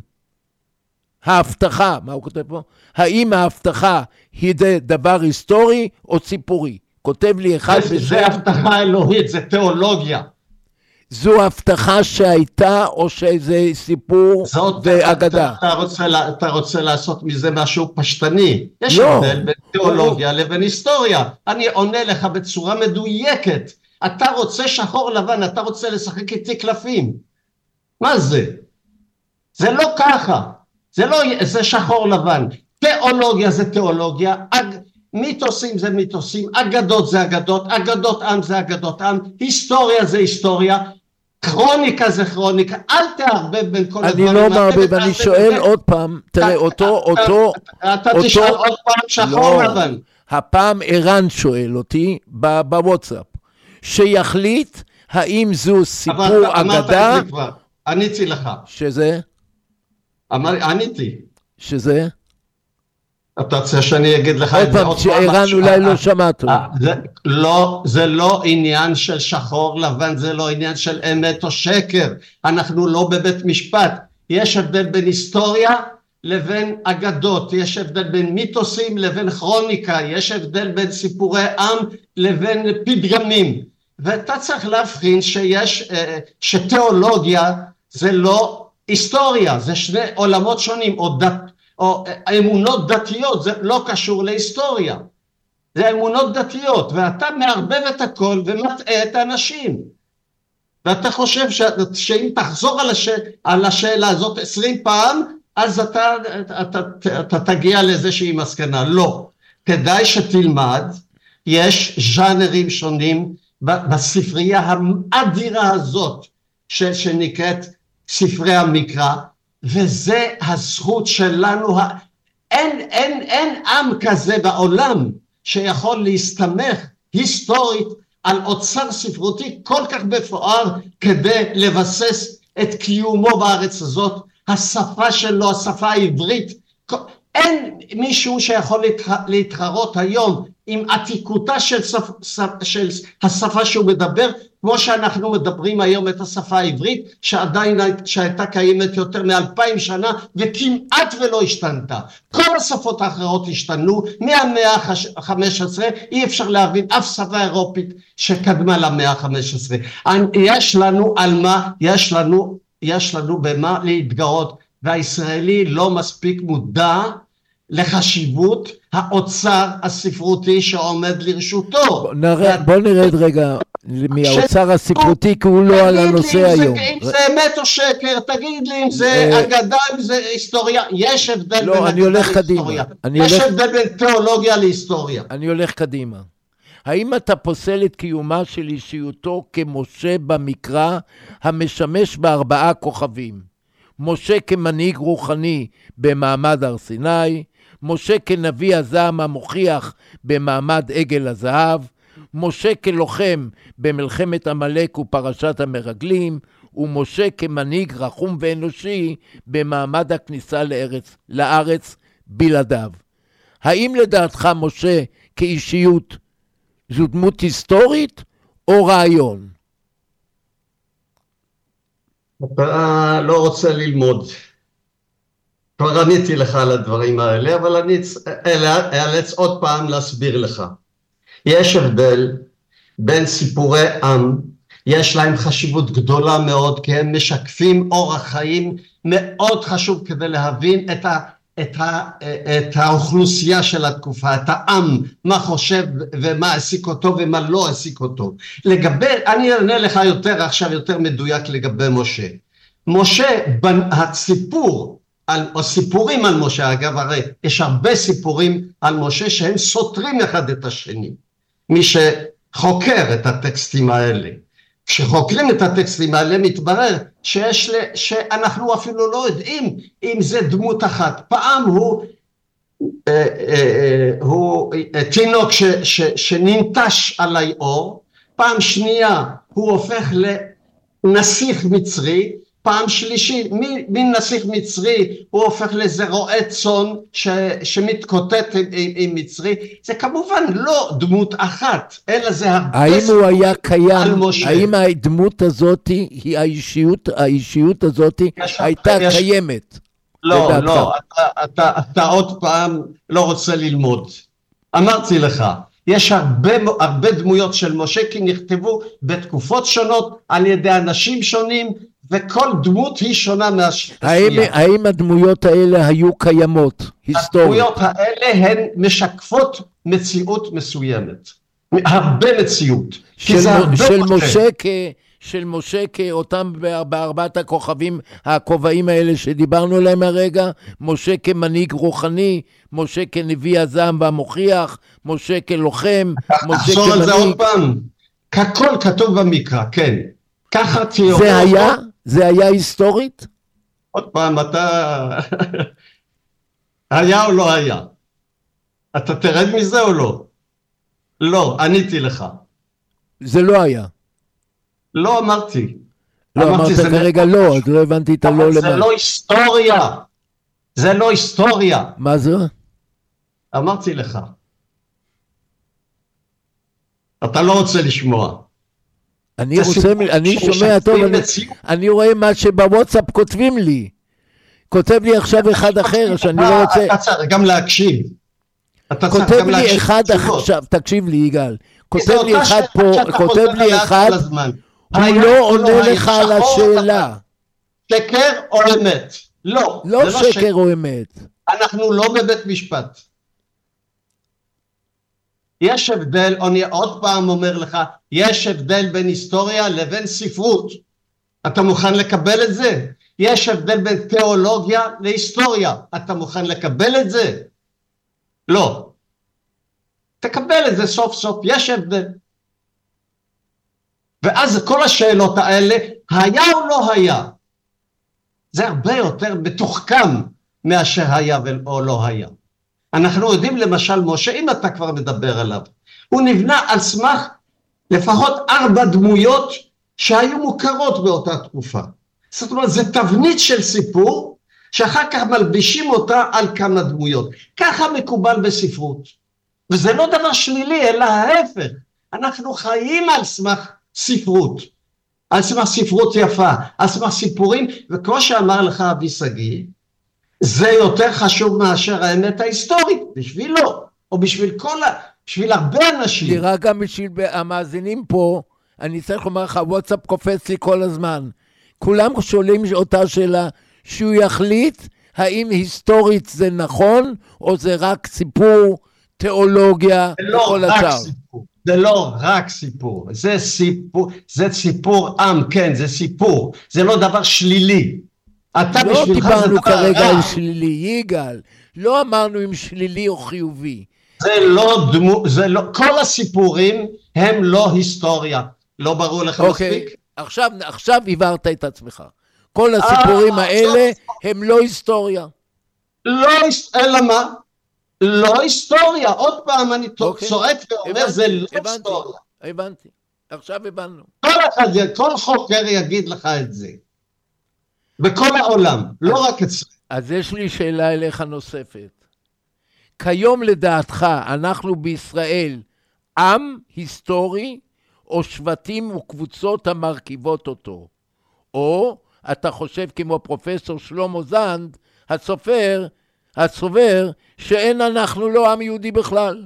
ההבטחה, מה הוא כותב פה? האם ההבטחה היא דבר היסטורי או ציפורי? כותב לי אחד בשם... זה הבטחה אלוהית, זה תיאולוגיה. זו הבטחה שהייתה או שזה סיפור ואגדה? אתה, אתה, אתה רוצה לעשות מזה משהו פשטני. יש לא. הבדל בין תיאולוגיה לבין היסטוריה. אני עונה לך בצורה מדויקת. אתה רוצה שחור לבן, אתה רוצה לשחק איתי קלפים. מה זה? זה לא ככה, זה לא, זה שחור לבן, תיאולוגיה זה תיאולוגיה, אג, מיתוסים זה מיתוסים, אגדות זה אגדות, אגדות עם זה אגדות עם, היסטוריה זה היסטוריה, כרוניקה זה כרוניקה, אל תערבב בין כל הדברים. אני לא מערבב, אני שואל עוד פעם, תראה, אותו, אותו, אתה תשאל עוד פעם שחור לבן. הפעם ערן שואל אותי בוואטסאפ, שיחליט האם זו סיפור אגדה, עניתי לך. שזה? עניתי. שזה? אתה רוצה שאני אגיד לך את זה עוד פעם? שערן אולי לא שמעת. לא, זה לא עניין של שחור לבן, זה לא עניין של אמת או שקר. אנחנו לא בבית משפט. יש הבדל בין היסטוריה לבין אגדות, יש הבדל בין מיתוסים לבין כרוניקה, יש הבדל בין סיפורי עם לבין פתגמים. ואתה צריך להבחין שיש, שתיאולוגיה זה לא היסטוריה, זה שני עולמות שונים, או דת, או אמונות דתיות, זה לא קשור להיסטוריה. זה אמונות דתיות, ואתה מערבב את הכל ומטעה את האנשים. ואתה חושב ש... שאם תחזור על, הש... על השאלה הזאת עשרים פעם, אז אתה, אתה, אתה, אתה תגיע לאיזושהי מסקנה. לא. כדאי שתלמד, יש ז'אנרים שונים בספרייה האדירה הזאת, ש... שנקראת ספרי המקרא, וזה הזכות שלנו. אין, אין, אין עם כזה בעולם שיכול להסתמך היסטורית על אוצר ספרותי כל כך מפואר כדי לבסס את קיומו בארץ הזאת. השפה שלו, השפה העברית, אין מישהו שיכול להתחרות היום עם עתיקותה של, שפ, של השפה שהוא מדבר, כמו שאנחנו מדברים היום את השפה העברית, שעדיין שהייתה קיימת יותר מאלפיים שנה, וכמעט ולא השתנתה. כל השפות האחרות השתנו, מהמאה ה-חמש עשרה, אי אפשר להבין אף שפה אירופית שקדמה למאה ה-חמש עשרה. יש לנו על מה, יש לנו, יש לנו במה להתגאות, והישראלי לא מספיק מודע לחשיבות האוצר הספרותי שעומד לרשותו. בוא נרד רגע מהאוצר הספרותי, כי הוא לא על הנושא היום. אם זה אמת או שקר, תגיד לי אם זה אגדה, אם זה היסטוריה, יש הבדל בין אגדה להיסטוריה. יש הבדל בין תיאולוגיה להיסטוריה. אני הולך קדימה. האם אתה פוסל את קיומה של אישיותו כמשה במקרא, המשמש בארבעה כוכבים? משה כמנהיג רוחני במעמד הר סיני, משה כנביא הזעם המוכיח במעמד עגל הזהב, משה כלוחם במלחמת עמלק ופרשת המרגלים, ומשה כמנהיג רחום ואנושי במעמד הכניסה לארץ, לארץ בלעדיו. האם לדעתך משה כאישיות זו דמות היסטורית או רעיון? אתה לא רוצה ללמוד. כבר עניתי לך על הדברים האלה, אבל אני אאלץ עוד פעם להסביר לך. יש הבדל בין סיפורי עם, יש להם חשיבות גדולה מאוד, כי הם משקפים אורח חיים מאוד חשוב כדי להבין את, ה, את, ה, את האוכלוסייה של התקופה, את העם, מה חושב ומה העסיק אותו ומה לא העסיק אותו. לגבי, אני אענה לך יותר עכשיו, יותר מדויק לגבי משה. משה, הסיפור, על, או סיפורים על משה, אגב, הרי יש הרבה סיפורים על משה שהם סותרים אחד את השני. מי שחוקר את הטקסטים האלה, כשחוקרים את הטקסטים האלה מתברר שיש ל, שאנחנו אפילו לא יודעים אם זה דמות אחת. פעם הוא, אה, אה, הוא אה, תינוק ש, ש, שננטש עלי אור, פעם שנייה הוא הופך לנסיך מצרי, פעם שלישית, מין נסיך מצרי, הוא הופך לאיזה רועה צאן ש, שמתקוטט עם, עם, עם מצרי. זה כמובן לא דמות אחת, אלא זה הרבה האם הוא היה קיים, האם הדמות הזאת, היא האישיות, האישיות הזאת הייתה יש... קיימת? לא, לדעתך? לא, אתה, אתה, אתה עוד פעם לא רוצה ללמוד. אמרתי לך, יש הרבה, הרבה דמויות של משה, כי נכתבו בתקופות שונות, על ידי אנשים שונים, וכל דמות היא שונה מהשנייה. האם, האם הדמויות האלה היו קיימות, היסטורית? הדמויות האלה הן משקפות מציאות מסוימת. הרבה מציאות. של, של משה כ, של משה כאותם בארבעת הכוכבים, הכובעים האלה שדיברנו עליהם הרגע, משה כמנהיג רוחני, משה כנביא הזעם והמוכיח, משה כלוחם, משה כמנהיג. על זה עוד פעם, הכל כתוב במקרא, כן. ככה תיאור. זה היה? זה היה היסטורית? עוד פעם, אתה... היה או לא היה? אתה תרד מזה או לא? לא, עניתי לך. זה לא היה. לא אמרתי. לא אמרת כרגע לא, אז לא הבנתי את הלא למה. זה לא היסטוריה. זה לא היסטוריה. מה זה? אמרתי לך. אתה לא רוצה לשמוע. אני רוצה, אני שומע טוב, אני רואה מה שבוואטסאפ כותבים לי. כותב לי עכשיו אחד אחר שאני לא רוצה... אתה צריך גם להקשיב. כותב לי אחד עכשיו, תקשיב לי יגאל. כותב לי אחד פה, כותב לי אחד, הוא לא עונה לך על השאלה. שקר או אמת? לא. לא שקר או אמת. אנחנו לא בבית משפט. יש הבדל, אני עוד פעם אומר לך, יש הבדל בין היסטוריה לבין ספרות. אתה מוכן לקבל את זה? יש הבדל בין תיאולוגיה להיסטוריה. אתה מוכן לקבל את זה? לא. תקבל את זה סוף סוף, יש הבדל. ואז כל השאלות האלה, היה או לא היה? זה הרבה יותר מתוחכם מאשר היה או לא היה. אנחנו יודעים למשל משה, אם אתה כבר מדבר עליו, הוא נבנה על סמך לפחות ארבע דמויות שהיו מוכרות באותה תקופה. זאת אומרת, זה תבנית של סיפור, שאחר כך מלבישים אותה על כמה דמויות. ככה מקובל בספרות. וזה לא דבר שלילי, אלא ההפך. אנחנו חיים על סמך ספרות. על סמך ספרות יפה, על סמך סיפורים, וכמו שאמר לך אבי סגי, זה יותר חשוב מאשר האמת ההיסטורית, בשבילו, או בשביל כל ה... בשביל הרבה אנשים. נראה גם בשביל המאזינים פה, אני צריך לומר לך, וואטסאפ קופץ לי כל הזמן. כולם שואלים אותה שאלה, שהוא יחליט האם היסטורית זה נכון, או זה רק סיפור, תיאולוגיה, וכל השאר. זה לא רק סיפור, זה סיפור, זה סיפור עם, כן, זה סיפור, זה לא דבר שלילי. אתה לא דיברנו כרגע על שלילי, יגאל, לא אמרנו אם שלילי או חיובי. זה לא דמו, זה לא, כל הסיפורים הם לא היסטוריה, לא ברור לך מספיק? עכשיו, עכשיו הבהרת את עצמך. כל הסיפורים האלה הם לא היסטוריה. לא, אלא מה? לא היסטוריה, עוד פעם אני צועק ואומר, זה לא היסטוריה. הבנתי, עכשיו הבנו. כל אחד, כל חוקר יגיד לך את זה. בכל העולם, לא רק אצלנו. אז יש לי שאלה אליך נוספת. כיום לדעתך, אנחנו בישראל עם היסטורי, או שבטים וקבוצות המרכיבות אותו? או אתה חושב כמו פרופסור שלמה זנד, הסופר, הסובר, שאין אנחנו לא עם יהודי בכלל?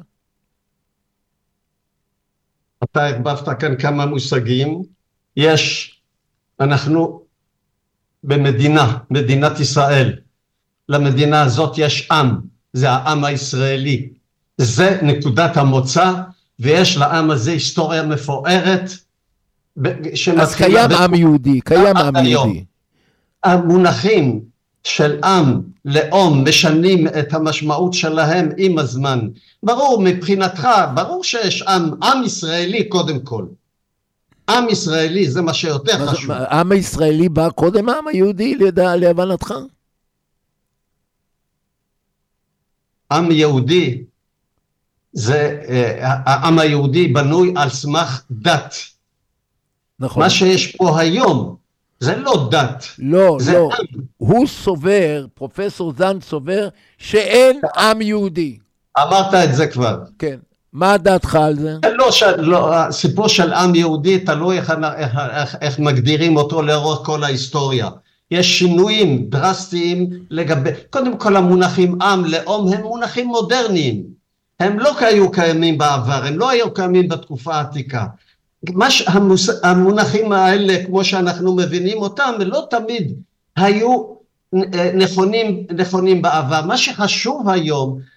אתה הרבבת כאן כמה מושגים. יש, אנחנו במדינה, מדינת ישראל. למדינה הזאת יש עם, זה העם הישראלי. זה נקודת המוצא, ויש לעם הזה היסטוריה מפוארת. אז קיים עם יהודי, קיים עם יהודי. המונחים של עם, לאום, משנים את המשמעות שלהם עם הזמן. ברור, מבחינתך, ברור שיש עם, עם ישראלי קודם כל. עם ישראלי, זה מה שיותר חשוב. עם הישראלי בא קודם העם היהודי, להבנתך? עם יהודי, זה, העם היהודי בנוי על סמך דת. נכון. מה שיש פה היום, זה לא דת. לא, זה לא. עם. הוא סובר, פרופסור זנד סובר, שאין עם יהודי. אמרת את זה כבר. כן. מה דעתך על זה? לא, לא, הסיפור של עם יהודי תלוי איך, איך, איך, איך מגדירים אותו לאורך כל ההיסטוריה. יש שינויים דרסטיים לגבי, קודם כל המונחים עם, לאום, הם מונחים מודרניים. הם לא היו קיימים בעבר, הם לא היו קיימים בתקופה העתיקה. המוס, המונחים האלה, כמו שאנחנו מבינים אותם, לא תמיד היו נכונים, נכונים בעבר. מה שחשוב היום,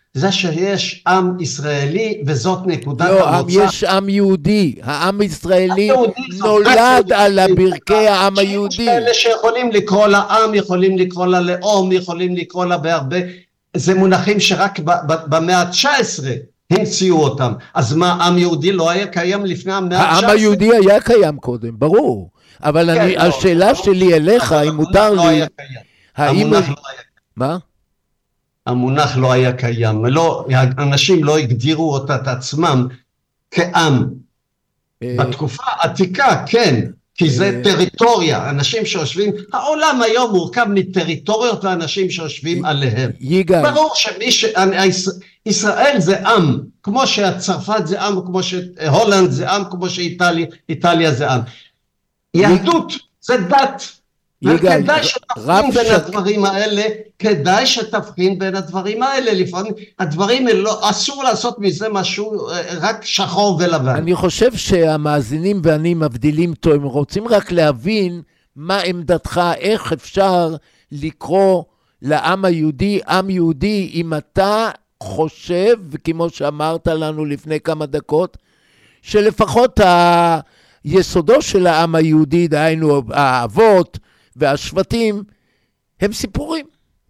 זה שיש עם ישראלי, וזאת נקודת לא, המוצא. יש עם יהודי, העם הישראלי נולד על ברכי העם היהודי. יש כאלה שיכולים לקרוא לעם, יכולים לקרוא לה לאום, יכולים לקרוא לה בהרבה, זה מונחים שרק במאה ה-תשע עשרה המציאו אותם. אז מה, עם יהודי לא היה קיים לפני המאה ה-תשע עשרה? העם היהודי היה קיים קודם, ברור. אבל כן, אני, לא, השאלה לא, שלי אליך, אם מותר לא לי, היה קיים. האם... המונח לא היה מה? המונח לא היה קיים, לא, אנשים לא הגדירו אותה את עצמם כעם. בתקופה העתיקה, כן, כי זה טריטוריה, אנשים שיושבים, העולם היום מורכב מטריטוריות ואנשים שיושבים עליהם. יגאל. ברור שמי ש... ישראל זה עם, כמו שצרפת זה עם, כמו שהולנד זה עם, כמו שאיטליה, איטליה זה עם. יהדות זה דת. יגאל, וכדאי שתבחין בין הדברים האלה, כדאי שתבחין בין הדברים האלה, לפעמים הדברים האלה, לא, אסור לעשות מזה משהו רק שחור ולבן. אני חושב שהמאזינים ואני מבדילים טוב, הם רוצים רק להבין מה עמדתך, איך אפשר לקרוא לעם היהודי, עם יהודי, אם אתה חושב, וכמו שאמרת לנו לפני כמה דקות, שלפחות היסודו של העם היהודי, דהיינו האבות, והשבטים הם סיפורים.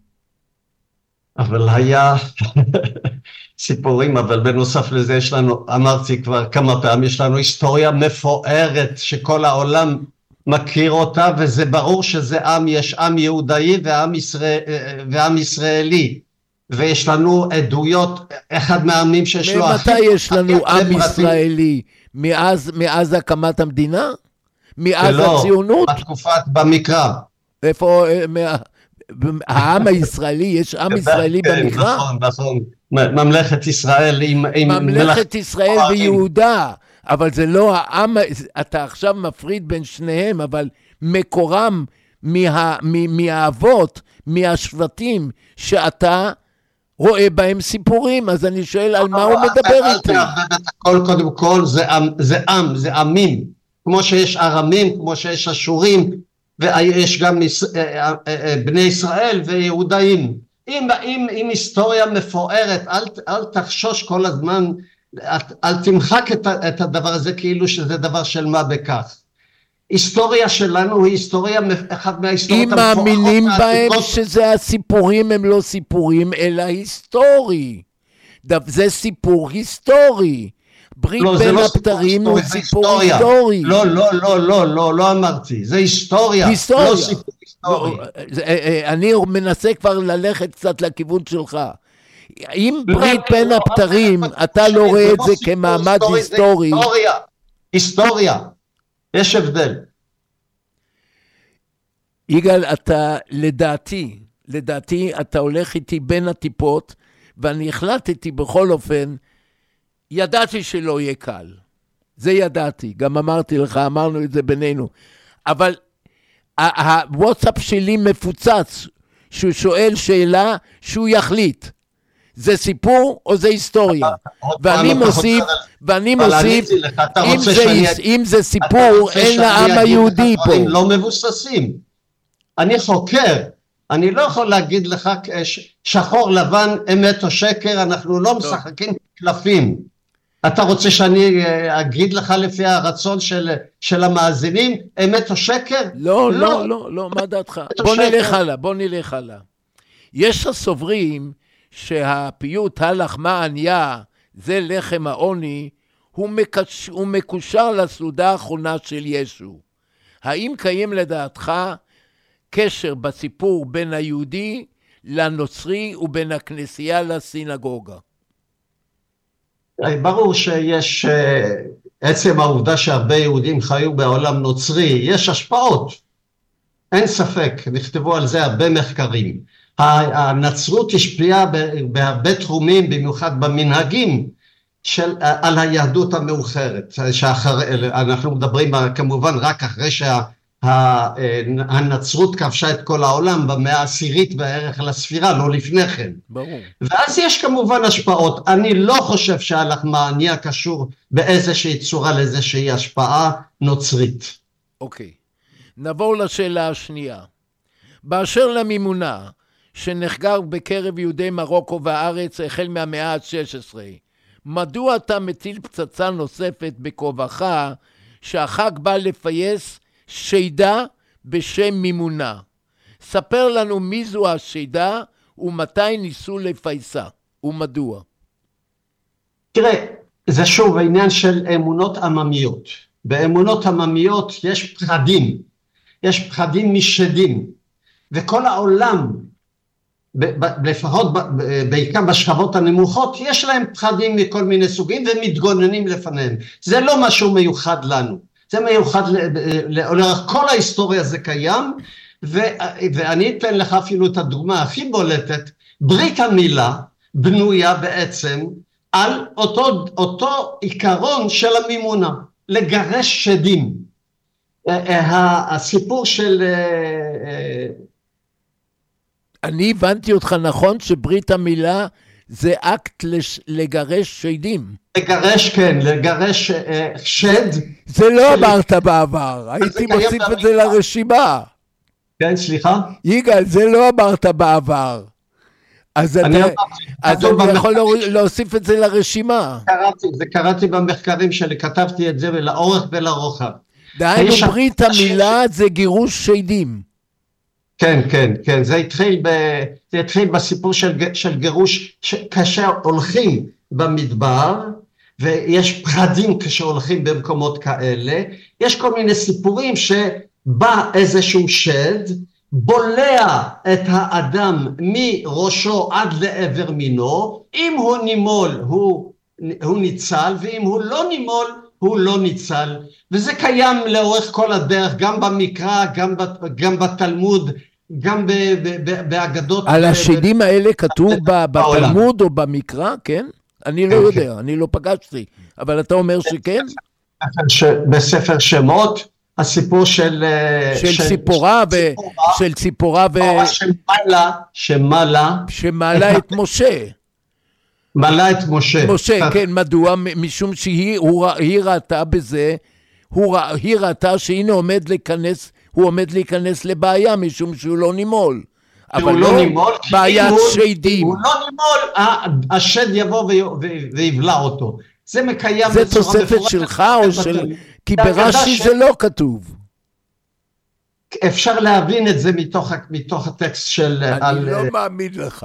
אבל היה סיפורים, אבל בנוסף לזה יש לנו, אמרתי כבר כמה פעמים, יש לנו היסטוריה מפוארת שכל העולם מכיר אותה, וזה ברור שזה עם, יש עם יהודאי ועם, ישראל, ועם ישראלי, ויש לנו עדויות, אחד מהעמים שיש לו... ממתי יש לנו עם ישראלי? מאז, מאז הקמת המדינה? מאז הציונות? לא, בתקופת במקרא. איפה, העם הישראלי, יש עם ישראלי במקרא? נכון, נכון, ממלכת ישראל עם... ממלכת ישראל ויהודה, אבל זה לא העם, אתה עכשיו מפריד בין שניהם, אבל מקורם מהאבות, מהשבטים, שאתה רואה בהם סיפורים, אז אני שואל על מה הוא מדבר איתי. קודם כל זה עם, זה עמים. כמו שיש ארמים, כמו שיש אשורים, ויש גם בני ישראל ויהודאים. אם, אם, אם היסטוריה מפוארת, אל, אל תחשוש כל הזמן, אל, אל תמחק את, את הדבר הזה כאילו שזה דבר של מה בכך. היסטוריה שלנו היא היסטוריה, אחד מההיסטוריות אם מאמינים בהם שזה הסיפורים הם לא סיפורים, אלא היסטורי. זה סיפור היסטורי. ברית לא, בין לא הפטרים סיפור, הוא סיפור היסטורי. לא, לא, לא, לא, לא, לא אמרתי. זה היסטוריה. היסטוריה. לא סיפור היסטורי. אני מנסה כבר ללכת קצת לכיוון שלך. אם ברית בין הפטרים, אתה לא רואה את זה כמעמד היסטורי. זה היסטוריה. היסטוריה. יש הבדל. יגאל, אתה לדעתי, לדעתי אתה הולך איתי בין הטיפות, ואני החלטתי בכל אופן, ידעתי שלא יהיה קל. זה ידעתי, גם אמרתי לך, אמרנו את זה בינינו. אבל הוואטסאפ שלי מפוצץ, שהוא שואל שאלה שהוא יחליט. זה סיפור או זה היסטוריה? ואני מוסיף, ואני מוסיף, אם זה סיפור, אין לעם היהודי פה. לא מבוססים. אני חוקר. אני לא יכול להגיד לך שחור לבן, אמת או שקר, אנחנו לא משחקים קלפים. אתה רוצה שאני אגיד לך לפי הרצון של, של המאזינים, אמת או שקר? לא, לא, לא, לא, מה דעתך? בוא נלך הלאה, בוא נלך הלאה. יש הסוברים שהפיוט הלחמה עניה, זה לחם העוני, הוא, מקש, הוא מקושר לסעודה האחרונה של ישו. האם קיים לדעתך קשר בסיפור בין היהודי לנוצרי ובין הכנסייה לסינגוגה? ברור שיש עצם העובדה שהרבה יהודים חיו בעולם נוצרי, יש השפעות, אין ספק, נכתבו על זה הרבה מחקרים. הנצרות השפיעה בהרבה תחומים, במיוחד במנהגים של, על היהדות המאוחרת, שאחר, אנחנו מדברים כמובן רק אחרי שה הנצרות כבשה את כל העולם במאה העשירית בערך לספירה, לא לפני כן. ברור. ואז יש כמובן השפעות. אני לא חושב שהלחמה עניה קשור באיזושהי צורה לאיזושהי השפעה נוצרית. אוקיי. נעבור לשאלה השנייה. באשר למימונה, שנחגר בקרב יהודי מרוקו והארץ החל מהמאה ה-שש עשרה. מדוע אתה מטיל פצצה נוספת בכובעך שהחג בא לפייס שידה בשם מימונה? ספר לנו מי זו השידה ומתי ניסו לפייסה ומדוע. תראה, זה שוב העניין של אמונות עממיות. באמונות עממיות יש פחדים, יש פחדים משדים, וכל העולם, לפחות בעיקר בשכבות הנמוכות, יש להם פחדים מכל מיני סוגים ומתגוננים לפניהם. זה לא משהו מיוחד לנו, זה מיוחד לאורך כל ההיסטוריה זה קיים, ואני אתן לך אפילו את הדוגמה הכי בולטת. ברית המילה בנויה בעצם על אותו, אותו עיקרון של המימונה, לגרש שדים. הסיפור של... אני הבנתי אותך נכון שברית המילה זה אקט לש... לגרש שדים. לגרש, כן, לגרש שד. זה לא אמרת בעבר, הייתי מוסיף את זה לרשימה. כן, סליחה? יגאל, זה לא אמרת בעבר. אז אתה, אז אני יכול להוסיף את זה לרשימה. קראתי, זה קראתי במחקרים שלי, כתבתי את זה לאורך ולרוחב. דהיינו ברית המילה זה גירוש שדים. כן, כן, כן, זה התחיל, ב, זה התחיל בסיפור של, של גירוש, כאשר הולכים במדבר, ויש פחדים כשהולכים במקומות כאלה, יש כל מיני סיפורים שבא איזשהו שד, בולע את האדם מראשו עד לעבר מינו, אם הוא נימול הוא, הוא ניצל, ואם הוא לא נימול הוא לא ניצל, וזה קיים לאורך כל הדרך, גם במקרא, גם, גם בתלמוד, גם באגדות. על השדים האלה כתוב בתלמוד או במקרא, כן? אני לא יודע, אני לא פגשתי, אבל אתה אומר שכן? בספר שמות, הסיפור של... של ציפורה ו... של ציפורה ו... שמעלה, שמעלה. שמעלה את משה. מעלה את משה. משה, כן, מדוע? משום שהיא ראתה בזה, היא ראתה שהנה עומד להיכנס, הוא עומד להיכנס לבעיה, משום שהוא לא נימול. אבל לא בעיית שדים. הוא לא נימול, השד יבוא ויבלע אותו. זה מקיים... זה תוספת שלך או של... כי ברש"י זה לא כתוב. אפשר להבין את זה מתוך, מתוך הטקסט של... אני לא מאמין לך.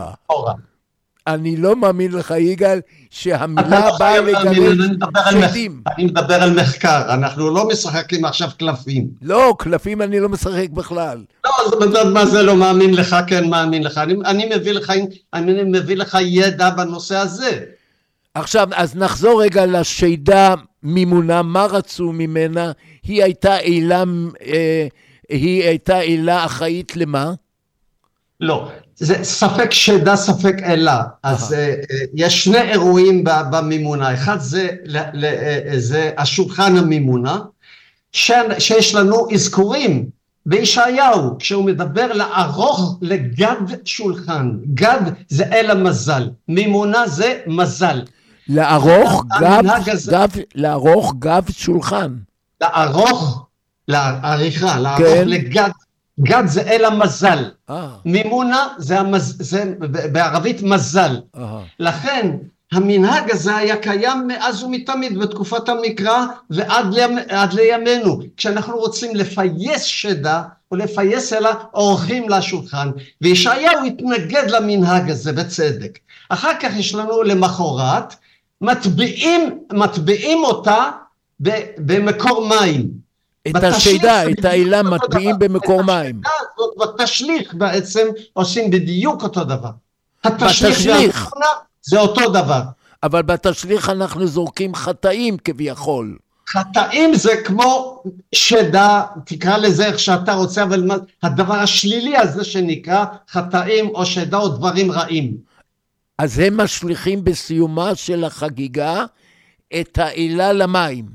אני לא מאמין לך, יגאל, שהמילה באה לגרש שדים. אני מדבר על מחקר, אנחנו לא משחקים עכשיו קלפים. לא, קלפים אני לא משחק בכלל. לא, אז מה זה לא מאמין לך, כן מאמין לך. אני, אני מביא לך, אני מביא לך ידע בנושא הזה. עכשיו, אז נחזור רגע לשידה מימונה, מה רצו ממנה? היא הייתה אילה, אה, היא הייתה אילה אחראית למה? לא, זה ספק שדה, ספק אילה. אז אה, אה, יש שני אירועים במימונה. אחד זה, ל, ל, אה, זה השולחן המימונה, ש, שיש לנו אזכורים בישעיהו, כשהוא מדבר לערוך לגד שולחן. גד זה אל המזל, מימונה זה מזל. לערוך גב, גב, לערוך גב שולחן. לערוך, לעריכה, לערוך כן. לגד, גד זה אל המזל. אה. מימונה זה, המז, זה בערבית מזל. אה. לכן המנהג הזה היה קיים מאז ומתמיד בתקופת המקרא ועד לימ, עד לימינו. כשאנחנו רוצים לפייס שדה או לפייס אלה, עורכים לשולחן. וישעיהו התנגד למנהג הזה בצדק. אחר כך יש לנו למחרת, מטביעים, מטביעים אותה במקור מים. את השידה, את העילה מטביעים במקור מים. בתשליך בעצם עושים בדיוק אותו דבר. התשליך זה אותו דבר. אבל בתשליך אנחנו זורקים חטאים כביכול. חטאים זה כמו שדה, תקרא לזה איך שאתה רוצה, אבל הדבר השלילי הזה שנקרא חטאים או שדה או דברים רעים. אז הם משליכים בסיומה של החגיגה את העילה למים.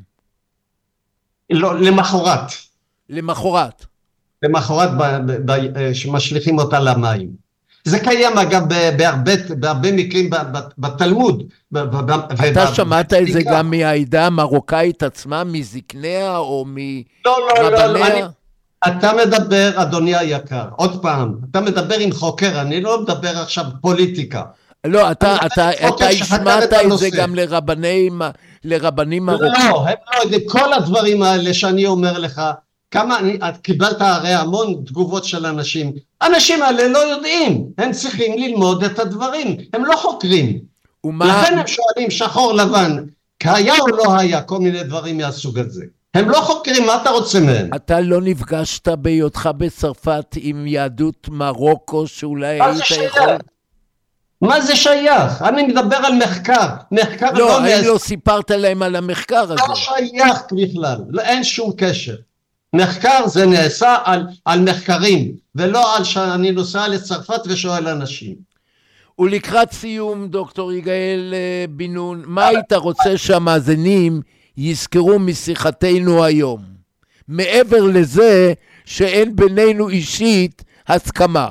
לא, למחרת. למחרת. למחרת שמשליכים אותה למים. זה קיים אגב בהרבה, בהרבה מקרים בתלמוד. אתה שמעת את זה גם מהעדה המרוקאית עצמה, מזקניה או מרבניה? לא, לא, לא, אתה מדבר, אדוני היקר, עוד פעם, אתה מדבר עם חוקר, אני לא מדבר עכשיו פוליטיקה. לא, אתה, אתה, אתה השמעת את זה גם לרבנים, לרבנים מרוקאים. לא, הם לא יודעים, כל הדברים האלה שאני אומר לך, כמה, אני, קיבלת הרי המון תגובות של אנשים, אנשים האלה לא יודעים, הם צריכים ללמוד את הדברים, הם לא חוקרים. ומה... לכן הם שואלים שחור לבן, היה או לא היה, כל מיני דברים מהסוג הזה. הם לא חוקרים, מה אתה רוצה מהם? אתה לא נפגשת בהיותך בצרפת עם יהדות מרוקו שאולי היית יכול... מה זה שייך? אני מדבר על מחקר. מחקר לא, לא... האם לא סיפרת להם על המחקר הזה? לא שייך בכלל, לא, אין שום קשר. מחקר זה נעשה על, על מחקרים, ולא על שאני נוסע לצרפת ושואל אנשים. ולקראת סיום, דוקטור יגאל בן נון, מה היית רוצה שהמאזינים יזכרו משיחתנו היום? מעבר לזה שאין בינינו אישית הסכמה.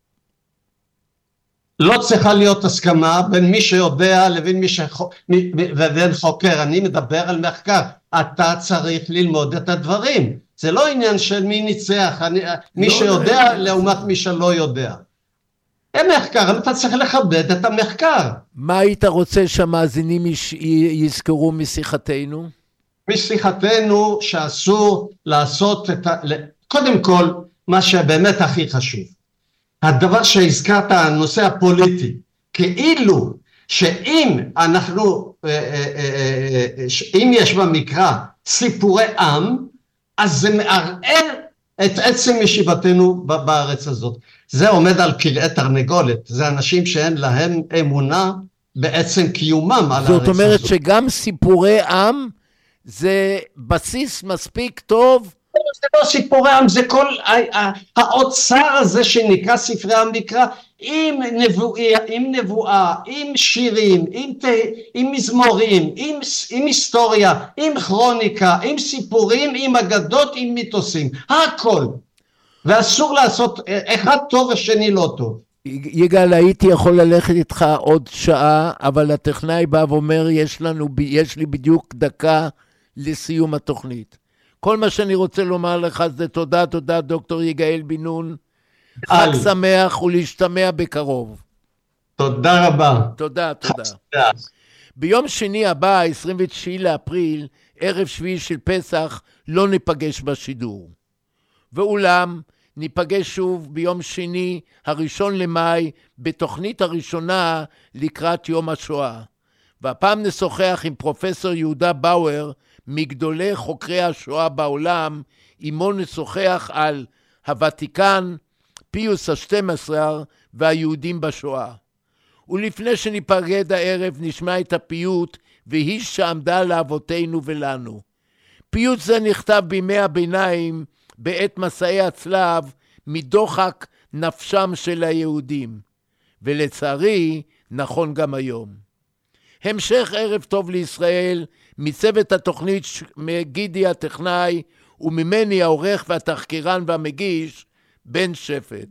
לא צריכה להיות הסכמה בין מי שיודע לבין מי שחוק... ובין חוקר. אני מדבר על מחקר. אתה צריך ללמוד את הדברים. זה לא עניין של מי ניצח, אני... מי שיודע לעומת מי שלא יודע. אין מחקר, אתה צריך לכבד את המחקר. מה היית רוצה שהמאזינים יש... יזכרו משיחתנו? משיחתנו שאסור לעשות את ה... קודם כל, מה שבאמת הכי חשוב. הדבר שהזכרת, הנושא הפוליטי, כאילו שאם אנחנו, אם יש במקרא סיפורי עם, אז זה מערער את עצם ישיבתנו בארץ הזאת. זה עומד על כרעי תרנגולת, זה אנשים שאין להם אמונה בעצם קיומם על הארץ הזאת. זאת אומרת שגם סיפורי עם זה בסיס מספיק טוב, זה לא סיפורי עם, זה כל האוצר הזה שנקרא ספרי המקרא, עם נבואה, עם נבואה, עם שירים, עם, עם מזמורים, עם, עם היסטוריה, עם כרוניקה, עם סיפורים, עם אגדות, עם מיתוסים, הכל. ואסור לעשות אחד טוב ושני לא טוב. יגאל, הייתי יכול ללכת איתך עוד שעה, אבל הטכנאי בא ואומר, יש לנו, יש לי בדיוק דקה לסיום התוכנית. כל מה שאני רוצה לומר לך זה תודה, תודה דוקטור יגאל בן נון. חג שמח ולהשתמע בקרוב. תודה רבה. תודה, תודה. ביום שני הבא, עשרים ותשעה לאפריל, ערב שביעי של פסח, לא ניפגש בשידור. ואולם, ניפגש שוב ביום שני, הראשון למאי, בתוכנית הראשונה לקראת יום השואה. והפעם נשוחח עם פרופסור יהודה באואר, מגדולי חוקרי השואה בעולם, עמו נשוחח על הוותיקן, פיוס ה-שתים עשרה והיהודים בשואה. ולפני שניפגד הערב נשמע את הפיוט והיא שעמדה לאבותינו ולנו. פיוט זה נכתב בימי הביניים בעת מסעי הצלב מדוחק נפשם של היהודים, ולצערי נכון גם היום. המשך ערב טוב לישראל, מצוות התוכנית מגידי הטכנאי וממני העורך והתחקירן והמגיש בן שפט.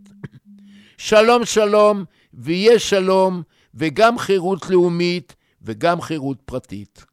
שלום שלום ויהיה שלום, וגם חירות לאומית וגם חירות פרטית.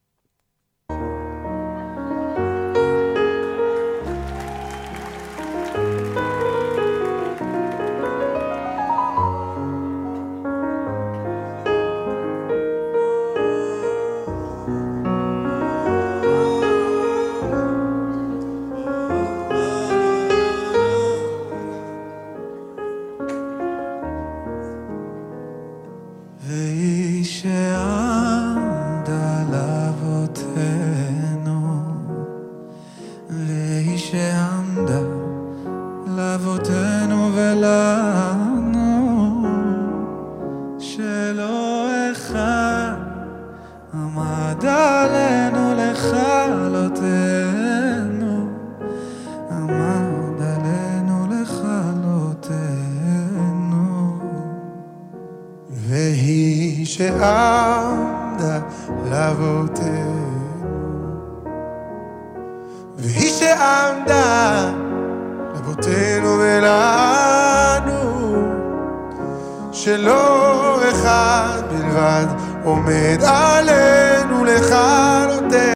שעמדה לאבותינו, והיא שעמדה לאבותינו ולנו, שלא אחד בלבד עומד עלינו לכלותנו.